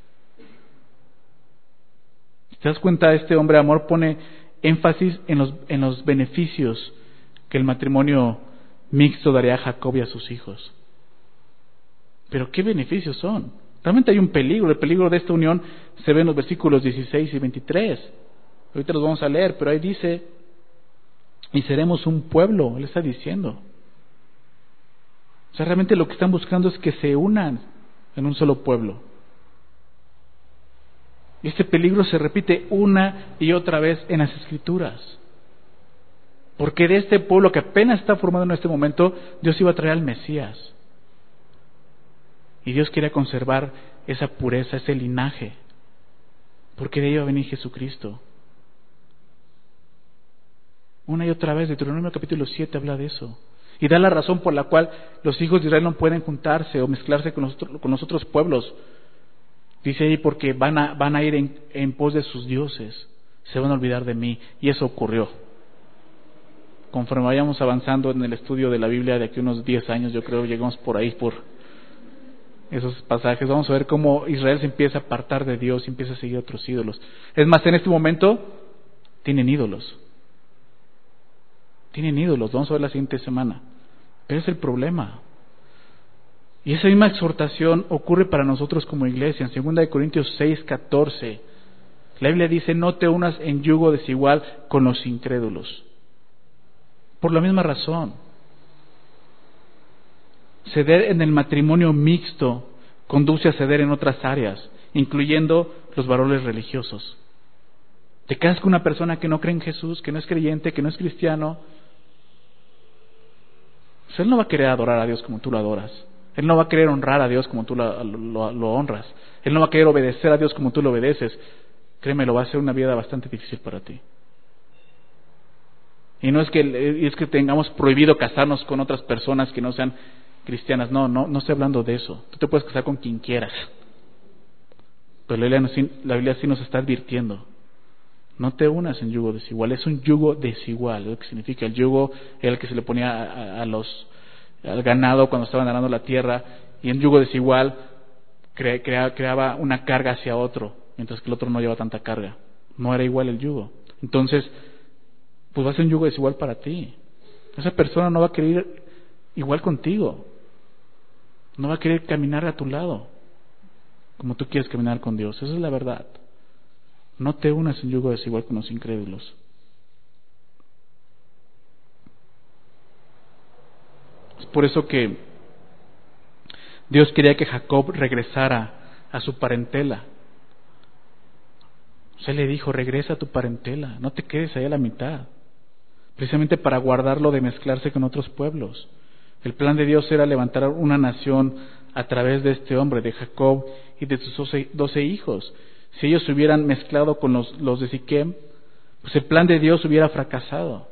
¿Te das cuenta? Este hombre, Amor, pone énfasis en los beneficios que el matrimonio mixto daría a Jacob y a sus hijos. Pero ¿qué beneficios son? Realmente hay un peligro. El peligro de esta unión se ve en los versículos 16 y 23. Ahorita los vamos a leer, pero ahí dice, y seremos un pueblo, él está diciendo. O sea, realmente lo que están buscando es que se unan en un solo pueblo. Y este peligro se repite una y otra vez en las Escrituras. Porque de este pueblo que apenas está formado en este momento, Dios iba a traer al Mesías. Y Dios quería conservar esa pureza, ese linaje. Porque de ahí iba a venir Jesucristo. Una y otra vez, Deuteronomio capítulo 7 habla de eso. Y da la razón por la cual los hijos de Israel no pueden juntarse o mezclarse con los otros pueblos. Dice ahí, porque van a ir en pos de sus dioses, se van a olvidar de mí. Y eso ocurrió. Conforme vayamos avanzando en el estudio de la Biblia de aquí unos 10 años, yo creo, llegamos por ahí, por esos pasajes, vamos a ver cómo Israel se empieza a apartar de Dios y empieza a seguir otros ídolos. Es más, en este momento tienen ídolos. Vamos a ver la siguiente semana. Pero es el problema. Y esa misma exhortación ocurre para nosotros como iglesia. En 2 Corintios 6:14, la Biblia dice, no te unas en yugo desigual con los incrédulos. Por la misma razón. Ceder en el matrimonio mixto conduce a ceder en otras áreas, incluyendo los valores religiosos. Te casas con una persona que no cree en Jesús, que no es creyente, que no es cristiano. Pues él no va a querer adorar a Dios como tú lo adoras. Él no va a querer honrar a Dios como tú lo honras. Él no va a querer obedecer a Dios como tú lo obedeces. Créeme, lo va a hacer una vida bastante difícil para ti. Y no es que tengamos prohibido casarnos con otras personas que no sean cristianas. No estoy hablando de eso. Tú te puedes casar con quien quieras. Pero la Biblia sí nos está advirtiendo. No te unas en yugo desigual. Es un yugo desigual. Lo que significa el yugo era el que se le ponía al ganado cuando estaban arando la tierra. Y el yugo desigual creaba una carga hacia otro, mientras que el otro no lleva tanta carga. no era igual el yugo. Entonces, pues va a ser un yugo desigual para ti. Esa persona no va a querer ir igual contigo. No va a querer caminar a tu lado como tú quieres caminar con Dios. Esa es la verdad. No te unas en yugo desigual con los incrédulos. Es por eso que Dios quería que Jacob regresara a su parentela. O sea, le dijo, regresa a tu parentela, no te quedes ahí a la mitad. Precisamente para guardarlo de mezclarse con otros pueblos. El plan de Dios era levantar una nación a través de este hombre, de Jacob y de sus 12 hijos. Si ellos se hubieran mezclado con los de Siquem, pues el plan de Dios hubiera fracasado.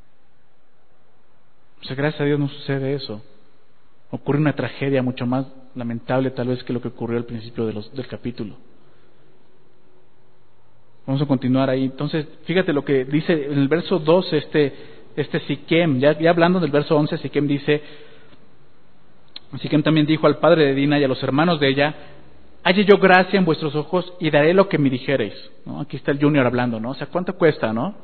O sea, gracias a Dios no sucede eso. Ocurre una tragedia mucho más lamentable tal vez que lo que ocurrió al principio del capítulo. Vamos a continuar ahí. Entonces, fíjate lo que dice en el verso 12 este Siquem, ya hablando del verso 11, Siquem dice, Siquem también dijo al padre de Dina y a los hermanos de ella, halle yo gracia en vuestros ojos y daré lo que me dijereis, ¿no? Aquí está el Junior hablando, ¿no? O sea, ¿cuánto cuesta, no?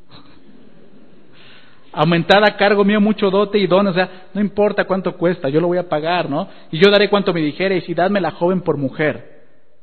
Aumentad a cargo mío mucho dote y don, o sea, no importa cuánto cuesta, yo lo voy a pagar, ¿no? Y yo daré cuanto me dijereis y dadme la joven por mujer.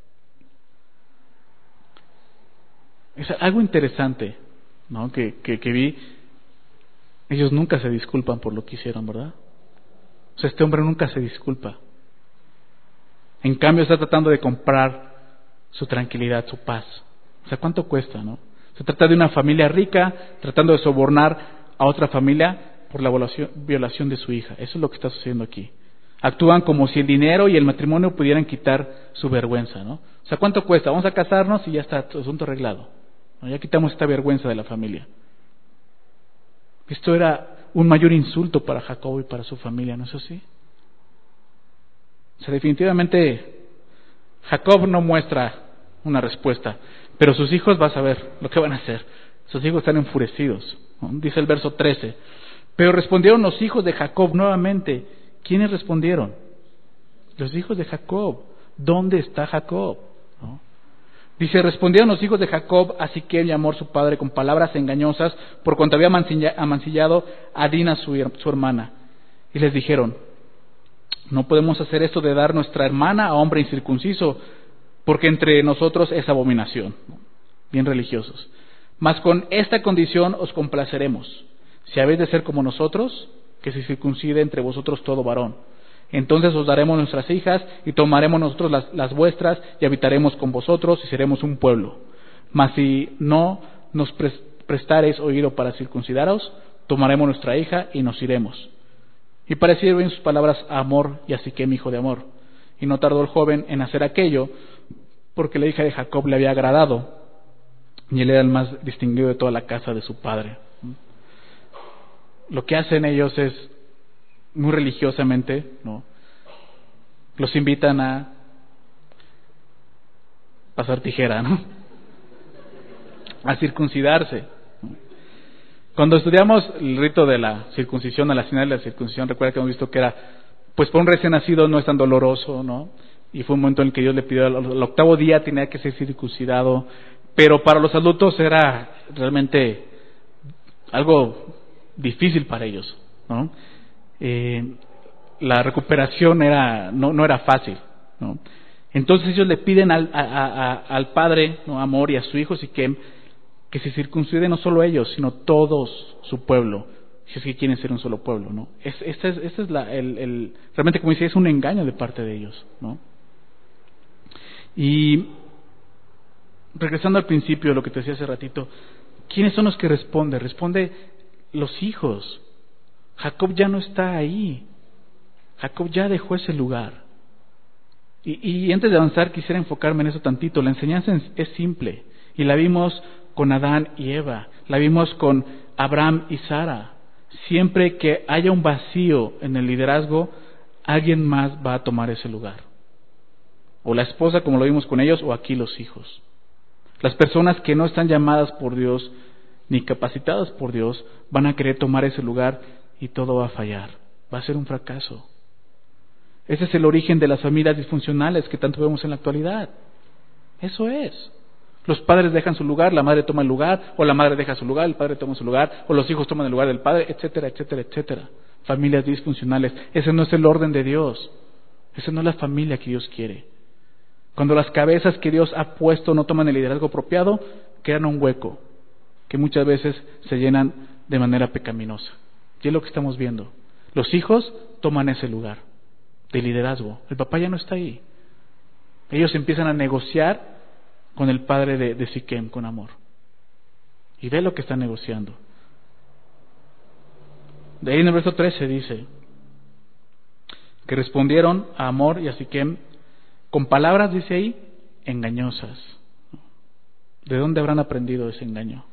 Es algo interesante, ¿no? Que vi. Ellos nunca se disculpan por lo que hicieron, ¿verdad? O sea, este hombre nunca se disculpa. En cambio está tratando de comprar su tranquilidad, su paz. O sea, ¿cuánto cuesta, no? Se trata de una familia rica tratando de sobornar a otra familia por la violación de su hija. Eso es lo que está sucediendo aquí. Actúan como si el dinero y el matrimonio pudieran quitar su vergüenza, ¿no? O sea, ¿cuánto cuesta? Vamos a casarnos y ya está el asunto arreglado. ¿No? Ya quitamos esta vergüenza de la familia. Esto era un mayor insulto para Jacob y para su familia, ¿no es así? O sea, definitivamente Jacob no muestra una respuesta, pero sus hijos vas a ver lo que van a hacer. Sus hijos están enfurecidos, ¿no? Dice el verso 13. Pero respondieron los hijos de Jacob nuevamente. ¿Quiénes respondieron? Los hijos de Jacob. ¿Dónde está Jacob? ¿No? Dice, respondieron los hijos de Jacob a Siquem y a Hamor su padre con palabras engañosas por cuanto había amancillado a Dina su hermana. Y les dijeron, no podemos hacer esto de dar nuestra hermana a hombre incircunciso, porque entre nosotros es abominación. Bien religiosos. Mas con esta condición os complaceremos. Si habéis de ser como nosotros, que se circuncide entre vosotros todo varón. Entonces os daremos nuestras hijas y tomaremos nosotros las vuestras y habitaremos con vosotros y seremos un pueblo. Mas si no nos prestareis oído para circuncidaros, tomaremos nuestra hija y nos iremos. Y parecieron bien sus palabras a Hamor y a Siquem, hijo de Hamor. Y no tardó el joven en hacer aquello, porque la hija de Jacob le había agradado, y él era el más distinguido de toda la casa de su padre. Lo que hacen ellos es, muy religiosamente, ¿no? Los invitan a pasar tijera, ¿no? A circuncidarse. Cuando estudiamos el rito de la circuncisión, a la señal de la circuncisión, recuerda que hemos visto que era, pues para un recién nacido no es tan doloroso, ¿no? Y fue un momento en el que Dios le pidió, al octavo día tenía que ser circuncidado, pero para los adultos era realmente algo difícil para ellos, ¿no? La recuperación no era fácil, ¿no? Entonces ellos le piden al padre, ¿no? Hamor, y a su hijo Siquem, que se circuncide no solo ellos, sino todos su pueblo, si es que quieren ser un solo pueblo, ¿no? Este es realmente, como dice, es un engaño de parte de ellos, ¿no? Y regresando al principio de lo que te decía hace ratito, ¿quiénes son los que responden? Responde los hijos. Jacob ya no está ahí. Jacob ya dejó ese lugar. Y antes de avanzar quisiera enfocarme en eso tantito. La enseñanza es simple y la vimos con Adán y Eva, la vimos con Abraham y Sara. Siempre que haya un vacío en el liderazgo, alguien más va a tomar ese lugar. O la esposa, como lo vimos con ellos, o aquí los hijos. Las personas que no están llamadas por Dios ni capacitadas por Dios van a querer tomar ese lugar y todo va a fallar. Va a ser un fracaso. Ese es el origen de las familias disfuncionales que tanto vemos en la actualidad. Eso es. Los padres dejan su lugar, la madre toma el lugar, o la madre deja su lugar, el padre toma su lugar, o los hijos toman el lugar del padre, etcétera, etcétera, etcétera. Familias disfuncionales. Ese no es el orden de Dios. Esa no es la familia que Dios quiere. Cuando las cabezas que Dios ha puesto no toman el liderazgo apropiado, crean un hueco que muchas veces se llenan de manera pecaminosa. Y es lo que estamos viendo. Los hijos toman ese lugar de liderazgo. El papá ya no está ahí. Ellos empiezan a negociar con el padre de Siquem con amor. Y ve lo que están negociando. De ahí en el verso 13 dice que respondieron a Hamor y a Siquem con palabras, dice ahí, engañosas. ¿De dónde habrán aprendido ese engaño?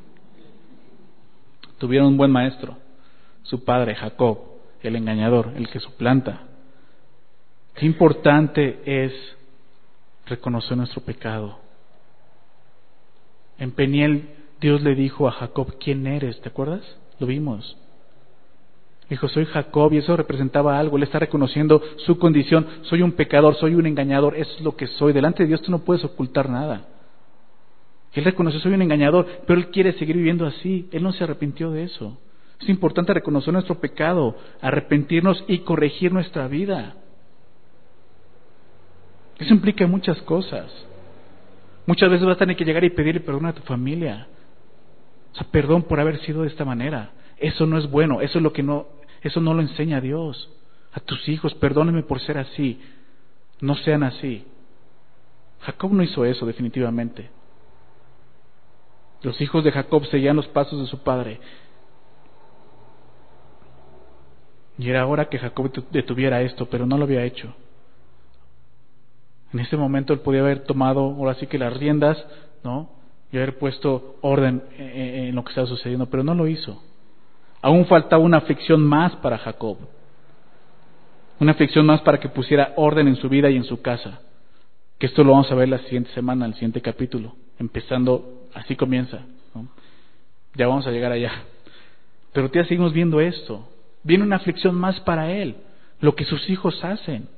Tuvieron un buen maestro, su padre Jacob, el engañador, el que suplanta. Qué importante es reconocer nuestro pecado. En Peniel, Dios le dijo a Jacob, ¿quién eres? ¿Te acuerdas? Lo vimos. Dijo, soy Jacob, y eso representaba algo. Él está reconociendo su condición. Soy un pecador, soy un engañador, eso es lo que soy. Delante de Dios tú no puedes ocultar nada. Él reconoció, soy un engañador, pero él quiere seguir viviendo así. Él no se arrepintió de eso. Es importante reconocer nuestro pecado, arrepentirnos y corregir nuestra vida. Eso implica muchas cosas. Muchas veces vas a tener que llegar y pedirle perdón a tu familia. O sea, perdón por haber sido de esta manera. Eso no es bueno, eso no lo enseña Dios. A tus hijos, perdónenme por ser así. No sean así. Jacob no hizo eso, definitivamente. Los hijos de Jacob seguían los pasos de su padre. Y era hora que Jacob detuviera esto, pero no lo había hecho. En ese momento él podía haber tomado, ahora sí que las riendas, ¿no? Y haber puesto orden en lo que estaba sucediendo, pero no lo hizo. Aún faltaba una aflicción más para Jacob. Una aflicción más para que pusiera orden en su vida y en su casa. Que esto lo vamos a ver la siguiente semana, en el siguiente capítulo. Empezando, así comienza, ¿no? Ya vamos a llegar allá. Pero todavía seguimos viendo esto. Viene una aflicción más para él. Lo que sus hijos hacen.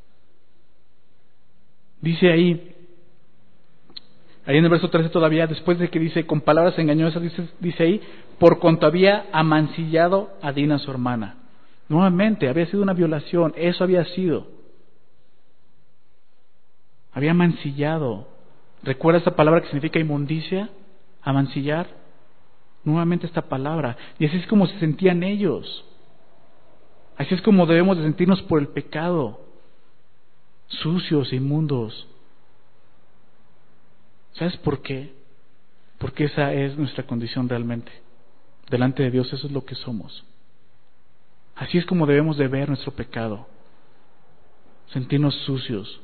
Dice ahí en el verso 13 todavía, después de que dice, con palabras engañosas, dice ahí, por cuanto había amancillado a Dina, su hermana. Nuevamente, había sido una violación, eso había sido. Había amancillado. ¿Recuerda esta palabra que significa inmundicia? Amancillar. Nuevamente esta palabra. Y así es como se sentían ellos. Así es como debemos de sentirnos por el pecado. Sucios, inmundos. ¿Sabes por qué? Porque esa es nuestra condición realmente. Delante de Dios eso es lo que somos. Así es como debemos de ver nuestro pecado. Sentirnos sucios.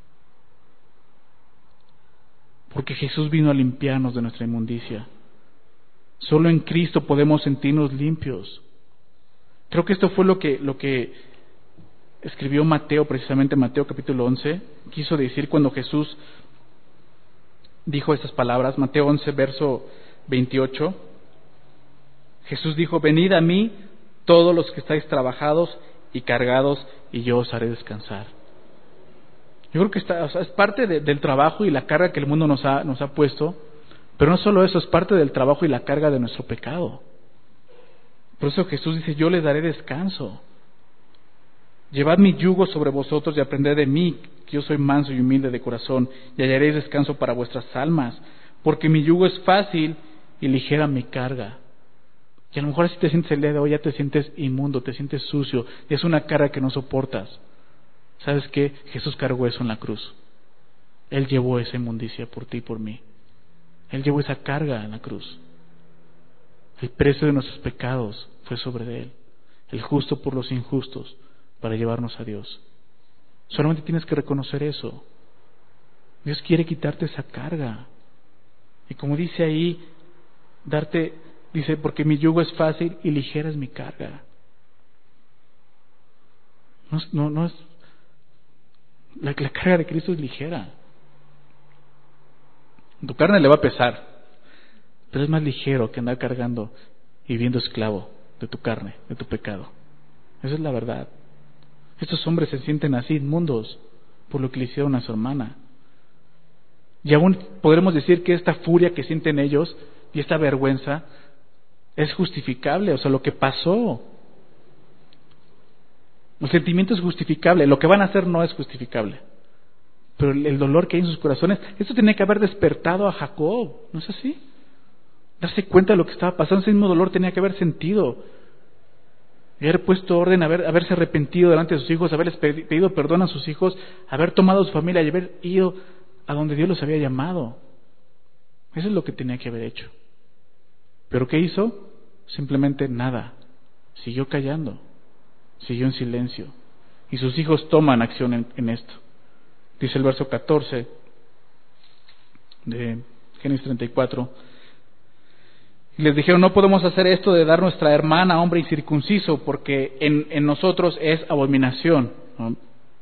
Porque Jesús vino a limpiarnos de nuestra inmundicia. Solo en Cristo podemos sentirnos limpios. Creo que esto fue lo que escribió Mateo, precisamente Mateo capítulo 11. Quiso decir cuando Jesús dijo estas palabras, Mateo 11, verso 28. Jesús dijo, venid a mí todos los que estáis trabajados y cargados, y yo os haré descansar. Yo creo que es parte del trabajo y la carga que el mundo nos ha puesto, pero no solo eso, es parte del trabajo y la carga de nuestro pecado. Por eso Jesús dice, yo les daré descanso. Llevad mi yugo sobre vosotros y aprended de mí, que yo soy manso y humilde de corazón, y hallaréis descanso para vuestras almas, porque mi yugo es fácil y ligera mi carga. Y a lo mejor si te sientes el día de hoy, ya te sientes inmundo, te sientes sucio, y es una carga que no soportas. ¿Sabes qué? Jesús cargó eso en la cruz. Él llevó esa inmundicia por ti y por mí. Él llevó esa carga en la cruz. El precio de nuestros pecados fue sobre Él. El justo por los injustos, para llevarnos a Dios. Solamente tienes que reconocer eso. Dios quiere quitarte esa carga. Y como dice ahí, dice, porque mi yugo es fácil y ligera es mi carga. No es, la carga de Cristo es ligera. Tu carne le va a pesar, pero es más ligero que andar cargando y viendo esclavo de tu carne, de tu pecado. Esa es la verdad. Estos hombres se sienten así inmundos por lo que le hicieron a su hermana. Y aún podremos decir que esta furia que sienten ellos y esta vergüenza es justificable, o sea, lo que pasó. El sentimiento es justificable, lo que van a hacer no es justificable. Pero el dolor que hay en sus corazones, esto tenía que haber despertado a Jacob, ¿no es así? Darse cuenta de lo que estaba pasando, ese mismo dolor tenía que haber sentido. Y haber puesto orden, haberse arrepentido delante de sus hijos, haberles pedido perdón a sus hijos, haber tomado a su familia y haber ido a donde Dios los había llamado. Eso es lo que tenía que haber hecho. ¿Pero qué hizo? Simplemente nada. Siguió callando. Siguió en silencio. Y sus hijos toman acción en esto. Dice el verso 14 de Génesis 34. Y les dijeron, no podemos hacer esto de dar nuestra hermana a hombre incircunciso, porque en nosotros es abominación, ¿no?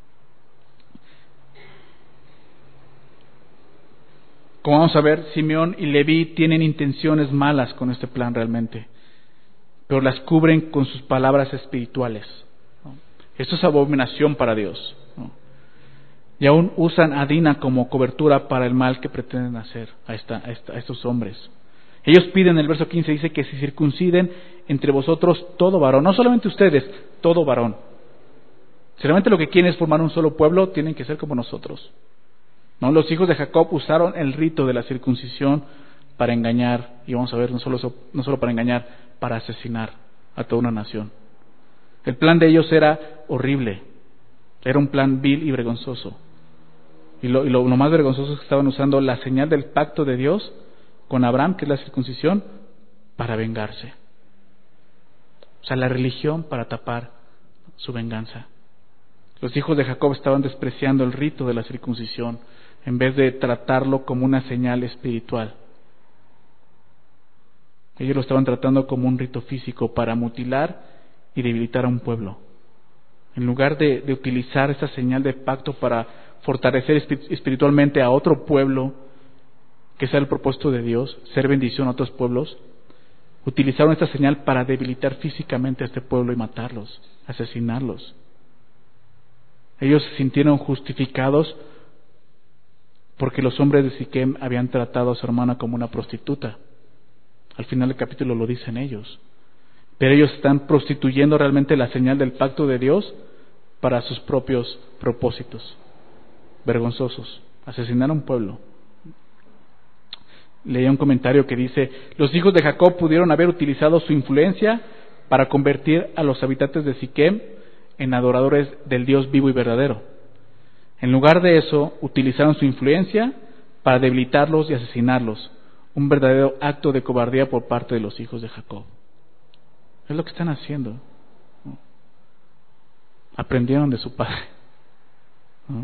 Como vamos a ver, Simeón y Leví tienen intenciones malas con este plan realmente, pero las cubren con sus palabras espirituales, ¿no? Esto es abominación para Dios, ¿no? Y aún usan a Dina como cobertura para el mal que pretenden hacer a estos hombres. Ellos piden, en el verso 15 dice que se circunciden entre vosotros todo varón, no solamente ustedes, todo varón. Si realmente lo que quieren es formar un solo pueblo, tienen que ser como nosotros, ¿no? Los hijos de Jacob usaron el rito de la circuncisión para engañar, y vamos a ver, no solo para engañar, para asesinar a toda una nación. El plan de ellos era horrible, era un plan vil y vergonzoso. Y lo más vergonzoso es que estaban usando la señal del pacto de Dios con Abraham, que es la circuncisión, para vengarse. O sea, la religión para tapar su venganza. Los hijos de Jacob estaban despreciando el rito de la circuncisión en vez de tratarlo como una señal espiritual. Ellos lo estaban tratando como un rito físico para mutilar y debilitar a un pueblo. En lugar de utilizar esa señal de pacto para fortalecer espiritualmente a otro pueblo, que sea el propósito de Dios, ser bendición a otros pueblos, utilizaron esta señal para debilitar físicamente a este pueblo y matarlos, asesinarlos. Ellos se sintieron justificados porque los hombres de Siquem habían tratado a su hermana como una prostituta. Al final del capítulo lo dicen ellos. Pero ellos están prostituyendo realmente la señal del pacto de Dios para sus propios propósitos vergonzosos. Asesinar a un pueblo. Leía un comentario que dice: los hijos de Jacob pudieron haber utilizado su influencia para convertir a los habitantes de Siquem en adoradores del Dios vivo y verdadero. En lugar de eso, utilizaron su influencia para debilitarlos y asesinarlos. Un verdadero acto de cobardía por parte de los hijos de Jacob. Es lo que están haciendo, ¿no? Aprendieron de su padre, ¿no?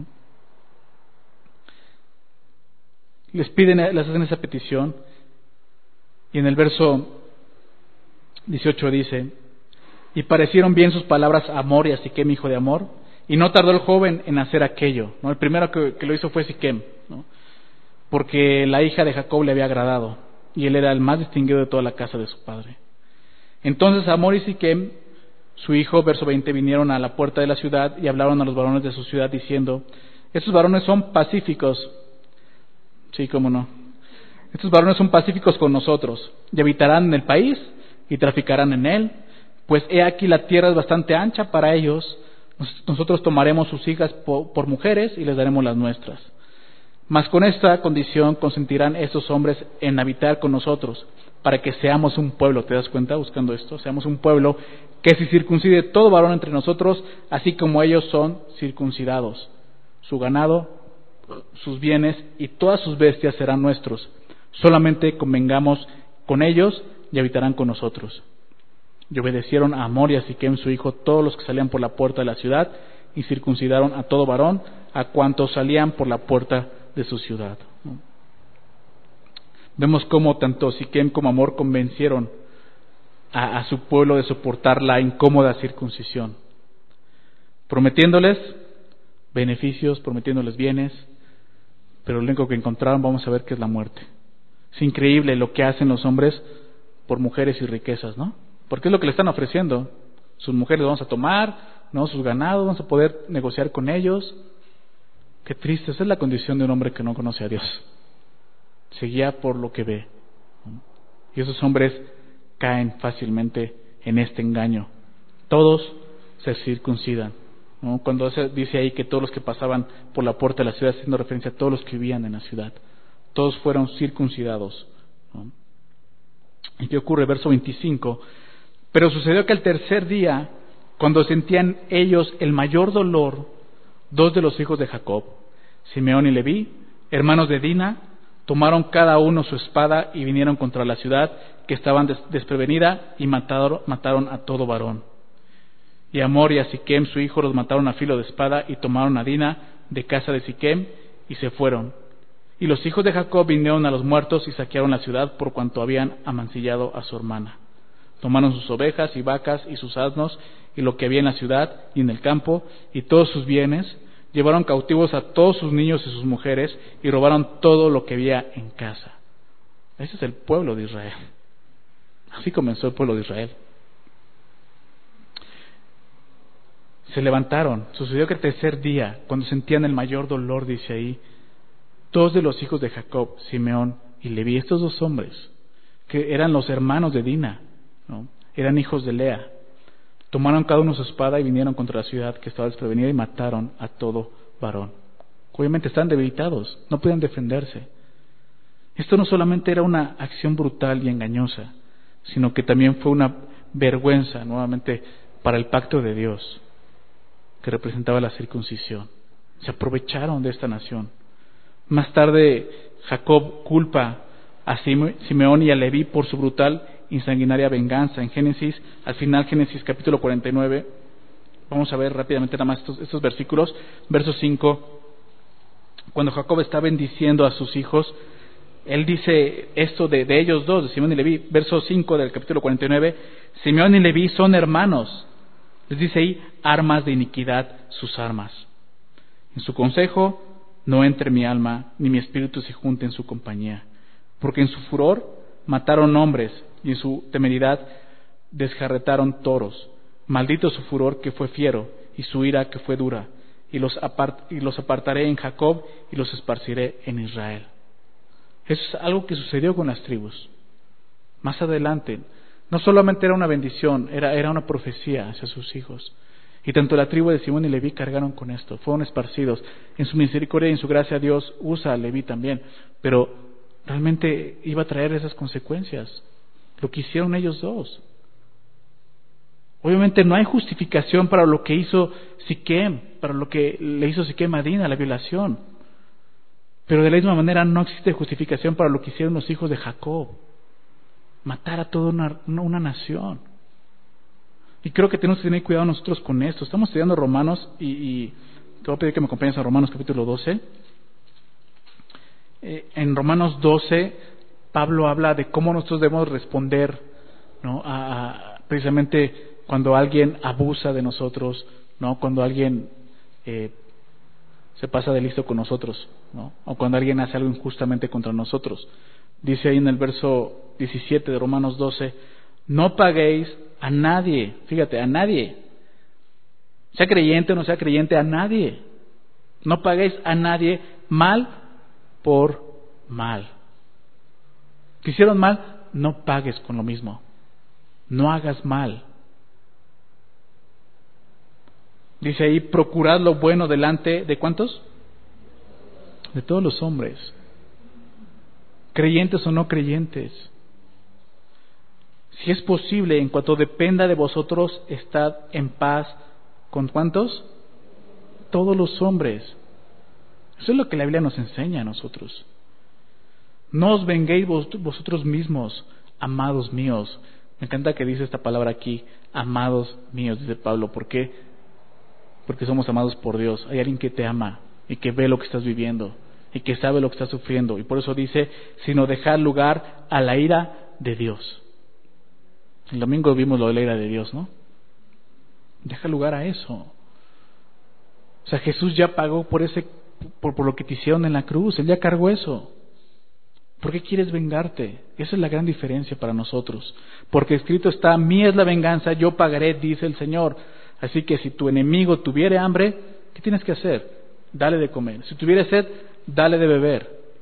Les hacen esa petición, y en el verso 18 dice: y parecieron bien sus palabras a Hamor y a Siquem, hijo de Hamor, y no tardó el joven en hacer aquello, ¿no? El primero que lo hizo fue Siquem, ¿no? Porque la hija de Jacob le había agradado, y él era el más distinguido de toda la casa de su padre. Entonces Hamor y Siquem, su hijo, verso 20, vinieron a la puerta de la ciudad y hablaron a los varones de su ciudad diciendo: estos varones son pacíficos. Sí, cómo no. Estos varones son pacíficos con nosotros, y habitarán en el país y traficarán en él, pues he aquí la tierra es bastante ancha para ellos. Nosotros tomaremos sus hijas por mujeres y les daremos las nuestras. Mas con esta condición consentirán estos hombres en habitar con nosotros, para que seamos un pueblo. ¿Te das cuenta buscando esto? Seamos un pueblo que se circuncide todo varón entre nosotros, así como ellos son circuncidados. Su ganado, sus bienes y todas sus bestias serán nuestros. Solamente convengamos con ellos y habitarán con nosotros. Y obedecieron a Hamor y a Siquem su hijo todos los que salían por la puerta de la ciudad, y circuncidaron a todo varón a cuantos salían por la puerta de su ciudad. Vemos cómo tanto Siquem como Hamor convencieron a su pueblo de soportar la incómoda circuncisión, prometiéndoles beneficios, prometiéndoles bienes, pero lo único que encontraron, vamos a ver, que es la muerte. Es increíble lo que hacen los hombres por mujeres y riquezas, ¿no? Porque es lo que le están ofreciendo. Sus mujeres vamos a tomar, ¿no? Sus ganados, vamos a poder negociar con ellos. Qué triste, esa es la condición de un hombre que no conoce a Dios, se guía por lo que ve. Y esos hombres caen fácilmente en este engaño. Todos se circuncidan, ¿no? Cuando dice ahí que todos los que pasaban por la puerta de la ciudad, haciendo referencia a todos los que vivían en la ciudad, todos fueron circuncidados, ¿no? ¿Y qué ocurre? Verso 25. Pero sucedió que al tercer día, cuando sentían ellos el mayor dolor, dos de los hijos de Jacob, Simeón y Leví, hermanos de Dina, tomaron cada uno su espada y vinieron contra la ciudad que estaba desprevenida y mataron a todo varón. Y a Hamor y a Siquem su hijo los mataron a filo de espada y tomaron a Dina de casa de Siquem y se fueron. Y los hijos de Jacob vinieron a los muertos y saquearon la ciudad por cuanto habían amancillado a su hermana. Tomaron sus ovejas y vacas y sus asnos y lo que había en la ciudad y en el campo y todos sus bienes. Llevaron cautivos a todos sus niños y sus mujeres y robaron todo lo que había en casa. Ese es el pueblo de Israel. Así comenzó el pueblo de Israel. Se levantaron. Sucedió que el tercer día, cuando sentían el mayor dolor, dice ahí, dos de los hijos de Jacob, Simeón y Leví, estos dos hombres, que eran los hermanos de Dina, ¿no? Eran hijos de Lea, tomaron cada uno su espada y vinieron contra la ciudad que estaba desprevenida y mataron a todo varón. Obviamente estaban debilitados, no podían defenderse. Esto no solamente era una acción brutal y engañosa, sino que también fue una vergüenza nuevamente para el pacto de Dios, que representaba la circuncisión. Se aprovecharon de esta nación. Más tarde Jacob culpa a Simeón y a Leví por su brutal y sanguinaria venganza. En Génesis, al final, Génesis capítulo 49, vamos a ver rápidamente nada más estos versículos. Verso 5, cuando Jacob está bendiciendo a sus hijos, él dice esto de ellos dos, de Simeón y Leví. Verso 5 del capítulo 49, Simeón y Leví son hermanos. Les dice ahí, armas de iniquidad sus armas. En su consejo no entre mi alma, ni mi espíritu se junte en su compañía. Porque en su furor mataron hombres, y en su temeridad desjarretaron toros. Maldito su furor que fue fiero, y su ira que fue dura. Y los apartaré en Jacob, y los esparciré en Israel. Eso es algo que sucedió con las tribus. Más adelante, no solamente era una bendición, era una profecía hacia sus hijos. Y tanto la tribu de Simón y Leví cargaron con esto, fueron esparcidos. En su misericordia y en su gracia Dios usa a Leví también, pero realmente iba a traer esas consecuencias, lo que hicieron ellos dos. Obviamente no hay justificación para lo que hizo Siquem, para lo que le hizo Siquem a Dina, la violación. Pero de la misma manera no existe justificación para lo que hicieron los hijos de Jacob, matar a toda una nación. Y creo que tenemos que tener cuidado nosotros con esto. Estamos estudiando Romanos y te voy a pedir que me acompañes a Romanos capítulo 12. En Romanos 12, Pablo habla de cómo nosotros debemos responder, ¿no? Precisamente cuando alguien abusa de nosotros, ¿no? Cuando alguien se pasa de listo con nosotros, ¿no? O cuando alguien hace algo injustamente contra nosotros. Dice ahí en el verso 17 de Romanos 12, no paguéis a nadie, fíjate, a nadie, sea creyente o no sea creyente, a nadie, no paguéis a nadie mal por mal. Que hicieron mal, no pagues con lo mismo, no hagas mal. Dice ahí, procurad lo bueno delante de ¿cuántos? De todos los hombres, creyentes o no creyentes. Si es posible, en cuanto dependa de vosotros, estad en paz. ¿Con cuántos? Todos los hombres. Eso es lo que la Biblia nos enseña a nosotros. No os venguéis vosotros mismos, amados míos. Me encanta que dice esta palabra aquí, amados míos, dice Pablo. ¿Por qué? Porque somos amados por Dios. Hay alguien que te ama y que ve lo que estás viviendo y que sabe lo que estás sufriendo. Y por eso dice, sino dejar lugar a la ira de Dios. El domingo vimos lo de la ira de Dios, ¿no? Deja lugar a eso. O sea, Jesús ya pagó por lo que te hicieron en la cruz. Él ya cargó eso. ¿Por qué quieres vengarte? Esa es la gran diferencia para nosotros. Porque escrito está, mía es la venganza, yo pagaré, dice el Señor. Así que si tu enemigo tuviere hambre, ¿qué tienes que hacer? Dale de comer. Si tuviere sed, dale de beber.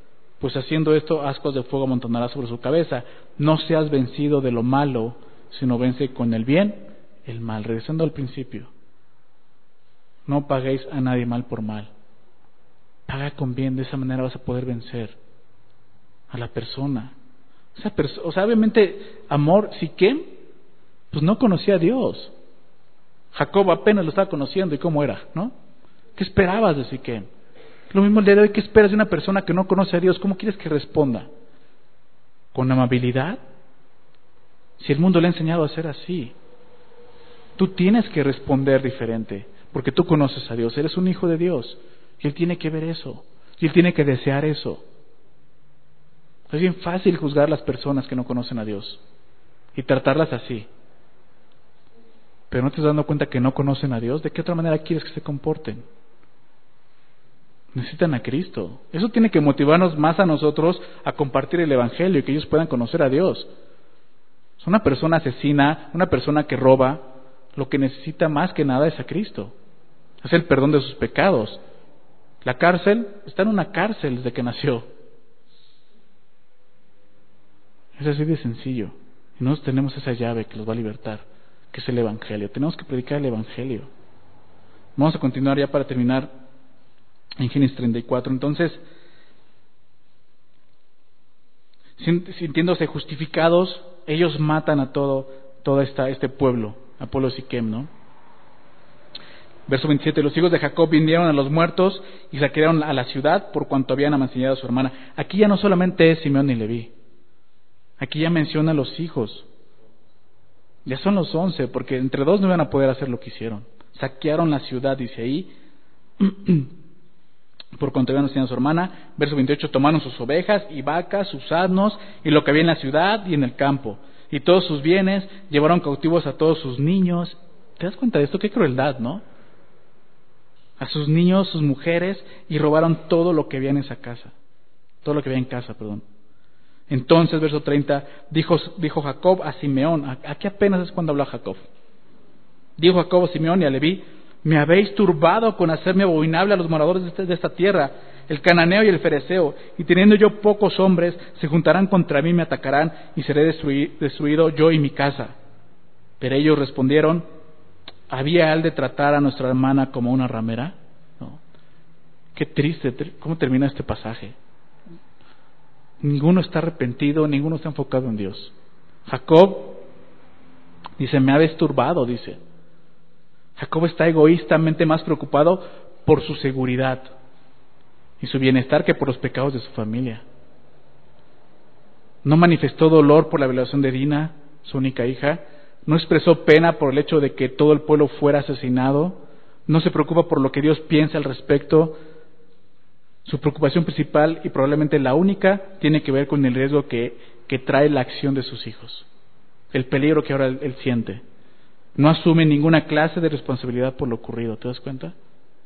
pues haciendo esto, ascuas de fuego amontonará sobre su cabeza. No seas vencido de lo malo, sino vence con el bien el mal. Regresando al principio, no paguéis a nadie mal por mal. Paga con bien, de esa manera vas a poder vencer a la persona. O sea, obviamente, Siquem, pues no conocía a Dios. Jacob apenas lo estaba conociendo, y cómo era, ¿no? ¿Qué esperabas de Siquem? Lo mismo el día de hoy, ¿qué esperas de una persona que no conoce a Dios? ¿Cómo quieres que responda? ¿Con amabilidad? Si el mundo le ha enseñado a ser así, tú tienes que responder diferente, porque tú conoces a Dios, eres un hijo de Dios, y Él tiene que ver eso, y Él tiene que desear eso. Es bien fácil juzgar a las personas que no conocen a Dios y tratarlas así. Pero no te estás dando cuenta que no conocen a Dios. ¿De qué otra manera quieres que se comporten? Necesitan a Cristo. Eso tiene que motivarnos más a nosotros a compartir el Evangelio y que ellos puedan conocer a Dios. Es una persona asesina, una persona que roba, lo que necesita más que nada es a Cristo. Es el perdón de sus pecados. La cárcel, está en una cárcel desde que nació. Es así de sencillo. Y nosotros tenemos esa llave que los va a libertar, que es el Evangelio. Tenemos que predicar el Evangelio. Vamos a continuar ya para terminar en Génesis 34. Entonces, sintiéndose justificados, ellos matan a todo este pueblo, al pueblo de Siquem, ¿no? Verso 27, los hijos de Jacob vinieron a los muertos y saquearon a la ciudad por cuanto habían amancillado a su hermana. Aquí ya no solamente es Simeón y Leví. Aquí ya menciona a los hijos. Ya son los 11, porque entre dos no iban a poder hacer lo que hicieron. Saquearon la ciudad, dice ahí, por cuanto habían asesinado a su hermana. Verso 28, tomaron sus ovejas y vacas, sus asnos, y lo que había en la ciudad y en el campo. Y todos sus bienes, llevaron cautivos a todos sus niños. ¿Te das cuenta de esto? Qué crueldad, ¿no? A sus niños, sus mujeres, y robaron todo lo que había en esa casa. Todo lo que había en casa, perdón. Entonces, verso 30, dijo Jacob a Simeón, aquí apenas es cuando habla Jacob. Dijo Jacob a Simeón y a Leví, me habéis turbado con hacerme abominable a los moradores de esta tierra, el cananeo y el fereceo, y teniendo yo pocos hombres, se juntarán contra mí, me atacarán, y seré destruido yo y mi casa. Pero ellos respondieron, ¿había él de tratar a nuestra hermana como una ramera? No. Qué triste, ¿cómo termina este pasaje? Ninguno está arrepentido, ninguno está enfocado en Dios. Jacob dice, me habéis turbado, dice. Jacob está egoístamente más preocupado por su seguridad y su bienestar que por los pecados de su familia. No manifestó dolor por la violación de Dina, su única hija. No expresó pena por el hecho de que todo el pueblo fuera asesinado. No se preocupa por lo que Dios piensa al respecto. Su preocupación principal, y probablemente la única, tiene que ver con el riesgo que trae la acción de sus hijos. El peligro que ahora él siente. No asume ninguna clase de responsabilidad por lo ocurrido. ¿Te das cuenta?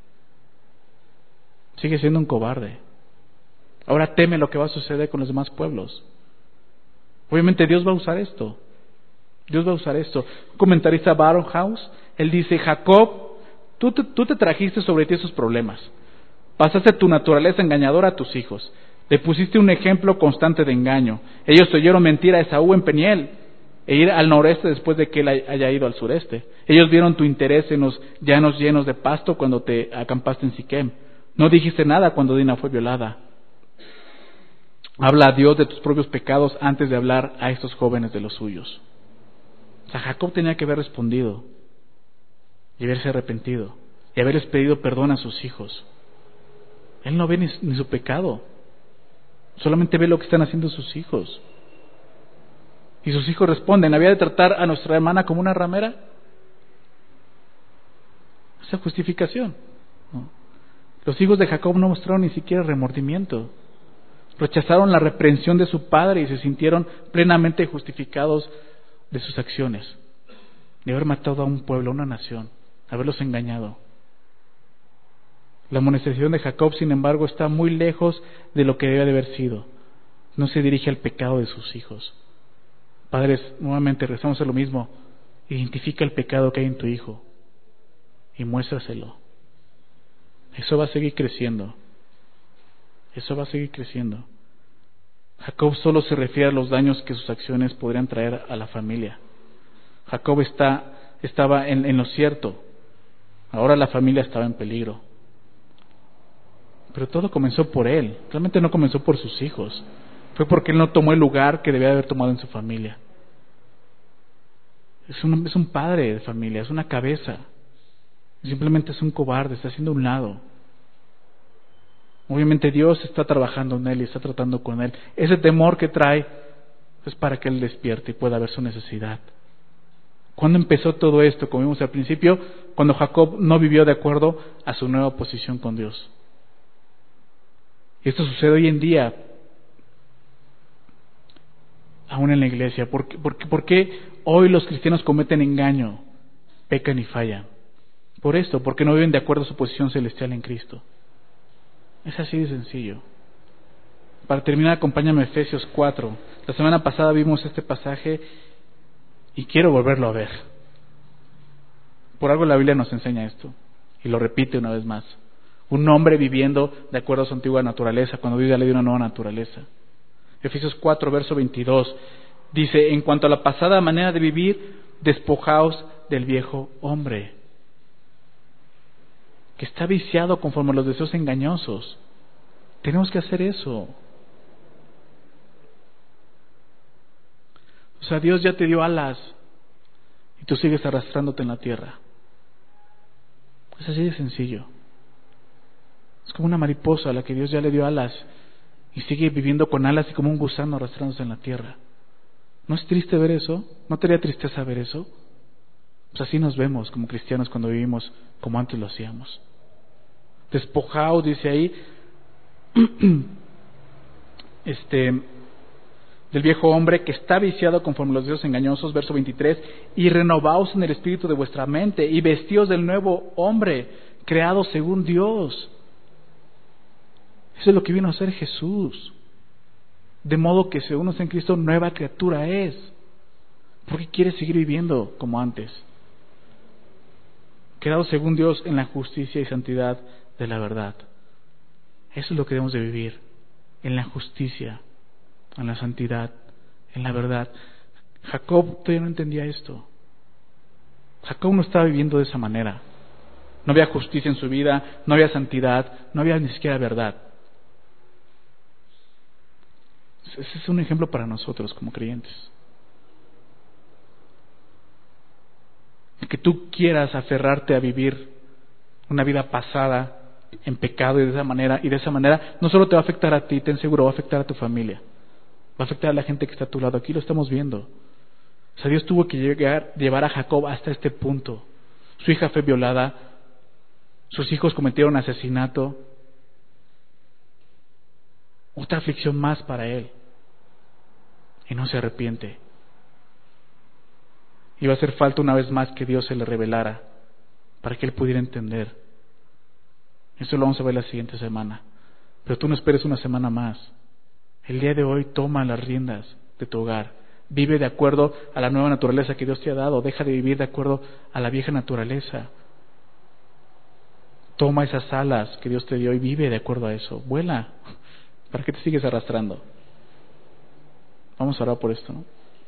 Sigue siendo un cobarde. Ahora teme lo que va a suceder con los demás pueblos. Obviamente Dios va a usar esto. Dios va a usar esto. Un comentarista, Barnhouse, él dice, Jacob, tú te trajiste sobre ti esos problemas. Pasaste tu naturaleza engañadora a tus hijos. Le pusiste un ejemplo constante de engaño. Ellos te oyeron mentir a Esaú en Peniel e ir al noreste después de que él haya ido al sureste. Ellos vieron tu interés en los llanos llenos de pasto cuando te acampaste en Siquem. No dijiste nada cuando Dina fue violada. Habla a Dios de tus propios pecados antes de hablar a estos jóvenes de los suyos. O sea, Jacob tenía que haber respondido y haberse arrepentido y haberles pedido perdón a sus hijos. Él no ve ni su pecado, solamente ve lo que están haciendo sus hijos. Y sus hijos responden, ¿había de tratar a nuestra hermana como una ramera? Esa justificación. No. Los hijos de Jacob no mostraron ni siquiera remordimiento. Rechazaron la reprensión de su padre y se sintieron plenamente justificados de sus acciones, de haber matado a un pueblo, a una nación, haberlos engañado. La amonestación de Jacob, sin embargo, está muy lejos de lo que debe de haber sido. No se dirige al pecado de sus hijos. Padres, nuevamente rezamos a lo mismo. Identifica el pecado que hay en tu hijo y muéstraselo. Eso va a seguir creciendo. Eso va a seguir creciendo. Jacob solo se refiere a los daños que sus acciones podrían traer a la familia. Jacob estaba en lo cierto. Ahora la familia estaba en peligro. Pero todo comenzó por él. Realmente no comenzó por sus hijos. Fue porque él no tomó el lugar que debía haber tomado en su familia. Es un padre de familia, es una cabeza. Simplemente es un cobarde, está haciendo un lado. Obviamente Dios está trabajando en él y está tratando con él. Ese temor que trae es para que él despierte y pueda ver su necesidad. ¿Cuándo empezó todo esto? Como vimos al principio, cuando Jacob no vivió de acuerdo a su nueva posición con Dios. Y esto sucede hoy en día, aún en la iglesia. ¿Por qué hoy los cristianos cometen engaño, pecan y fallan? Por esto, porque no viven de acuerdo a su posición celestial en Cristo. Es así de sencillo. Para terminar, acompáñame a Efesios 4. La semana pasada vimos este pasaje y quiero volverlo a ver. Por algo la Biblia nos enseña esto, y lo repite una vez más. Un hombre viviendo de acuerdo a su antigua naturaleza, cuando Dios ya le dio una nueva naturaleza. Efesios 4, verso 22, dice: en cuanto a la pasada manera de vivir, despojaos del viejo hombre, que está viciado conforme a los deseos engañosos. Tenemos que hacer eso. O sea, Dios ya te dio alas y tú sigues arrastrándote en la tierra. Es así de sencillo. Es como una mariposa a la que Dios ya le dio alas y sigue viviendo con alas y como un gusano arrastrándose en la tierra. ¿No es triste ver eso? ¿No te daría tristeza ver eso? Pues así nos vemos como cristianos cuando vivimos como antes lo hacíamos. Despojaos, dice ahí, del viejo hombre que está viciado conforme a los deseos engañosos, verso 23, y renovaos en el espíritu de vuestra mente y vestíos del nuevo hombre, creado según Dios. Eso es lo que vino a hacer Jesús. De modo que si uno está en Cristo, nueva criatura es. ¿Por qué quiere seguir viviendo como antes? Creado según Dios en la justicia y santidad de la verdad. Eso es lo que debemos de vivir, en la justicia, en la santidad, en la verdad. Jacob todavía no entendía esto. Jacob no estaba viviendo de esa manera. No había justicia en su vida, no había santidad, no había ni siquiera verdad. Ese es un ejemplo para nosotros como creyentes. El que tú quieras aferrarte a vivir una vida pasada en pecado y de esa manera no solo te va a afectar a ti, ten seguro, va a afectar a tu familia, va a afectar a la gente que está a tu lado. Aquí lo estamos viendo. O sea, Dios tuvo que llevar a Jacob hasta este punto. Su hija fue violada, sus hijos cometieron asesinato, otra aflicción más para él, y no se arrepiente. Iba a hacer falta una vez más que Dios se le revelara para que él pudiera entender. Eso lo vamos a ver la siguiente semana. Pero tú no esperes una semana más. El día de hoy toma las riendas de tu hogar. Vive de acuerdo a la nueva naturaleza que Dios te ha dado. Deja de vivir de acuerdo a la vieja naturaleza. Toma esas alas que Dios te dio y vive de acuerdo a eso. Vuela. ¿Para qué te sigues arrastrando? Vamos a orar por esto, ¿no?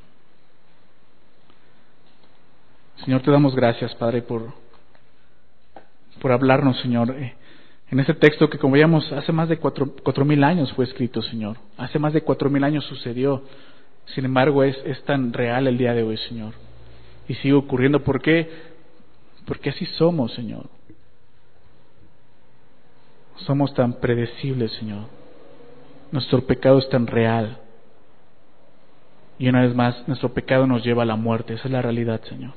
Señor, te damos gracias, Padre, por hablarnos, Señor. En ese texto que, como veíamos, hace más de 4,000 años fue escrito, Señor. Hace más de 4,000 años sucedió. Sin embargo, es tan real el día de hoy, Señor. Y sigue ocurriendo. ¿Por qué? Porque así somos, Señor. Somos tan predecibles, Señor. Nuestro pecado es tan real. Y una vez más, nuestro pecado nos lleva a la muerte. Esa es la realidad, Señor.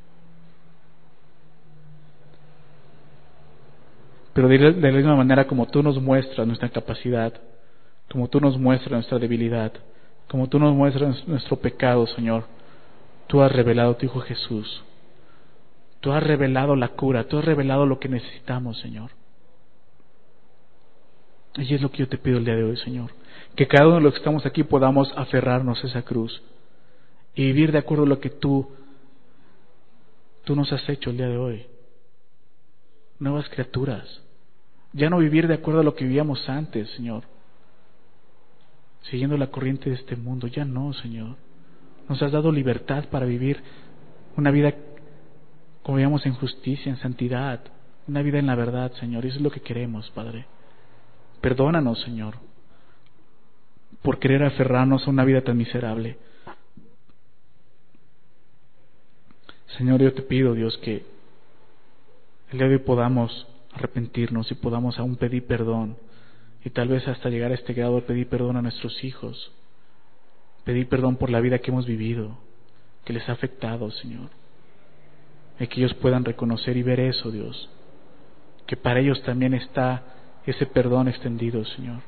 Pero de la misma manera como tú nos muestras nuestra capacidad, como tú nos muestras nuestra debilidad, como tú nos muestras nuestro pecado, Señor, tú has revelado a tu Hijo Jesús. Tú has revelado la cura, tú has revelado lo que necesitamos, Señor. Y es lo que yo te pido el día de hoy, Señor. Que cada uno de los que estamos aquí podamos aferrarnos a esa cruz y vivir de acuerdo a lo que tú nos has hecho el día de hoy. Nuevas criaturas. Ya no vivir de acuerdo a lo que vivíamos antes, Señor. siguiendo la corriente de este mundo. Ya no, Señor. Nos has dado libertad para vivir una vida, como veíamos, en justicia, en santidad, una vida en la verdad, Señor. Eso es lo que queremos, Padre. Perdónanos, Señor, por querer aferrarnos a una vida tan miserable. Señor, yo te pido, Dios, que el día de hoy podamos arrepentirnos y podamos aún pedir perdón, y tal vez hasta llegar a este grado de pedir perdón a nuestros hijos, pedir perdón por la vida que hemos vivido, que les ha afectado, Señor, y que ellos puedan reconocer y ver eso, Dios, que para ellos también está ese perdón extendido, Señor.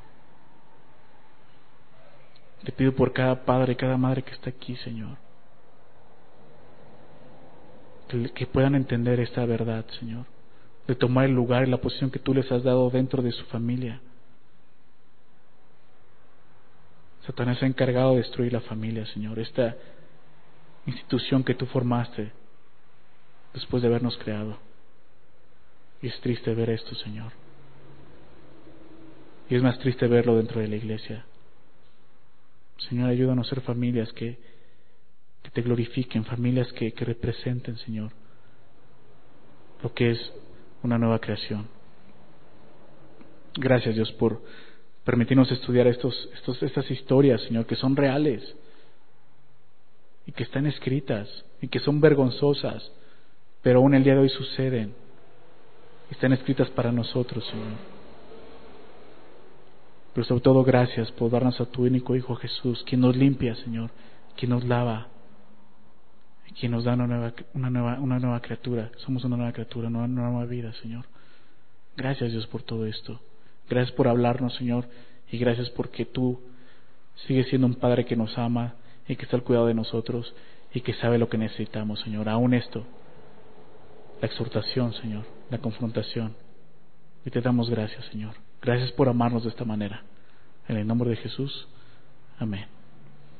Te pido por cada padre, cada madre que está aquí, Señor, que puedan entender esta verdad, Señor, de tomar el lugar y la posición que tú les has dado dentro de su familia. Satanás se ha encargado de destruir la familia, Señor, esta institución que tú formaste después de habernos creado. Y es triste ver esto, Señor. Y es más triste verlo dentro de la iglesia. Señor, ayúdanos a ser familias que te glorifiquen, familias que representen, Señor, lo que es una nueva creación. Gracias, Dios, por permitirnos estudiar estas historias, Señor, que son reales y que están escritas y que son vergonzosas, pero aún el día de hoy suceden. Están escritas para nosotros, Señor. Pero sobre todo, gracias por darnos a tu único Hijo Jesús, quien nos limpia, Señor, quien nos lava, quien nos da una nueva criatura. Somos una nueva criatura, una nueva vida, Señor. Gracias, Dios, por todo esto. Gracias por hablarnos, Señor, y gracias porque tú sigues siendo un Padre que nos ama y que está al cuidado de nosotros y que sabe lo que necesitamos, Señor. Aún esto, la exhortación, Señor, la confrontación. Y te damos gracias, Señor. Gracias por amarnos de esta manera. En el nombre de Jesús. Amén.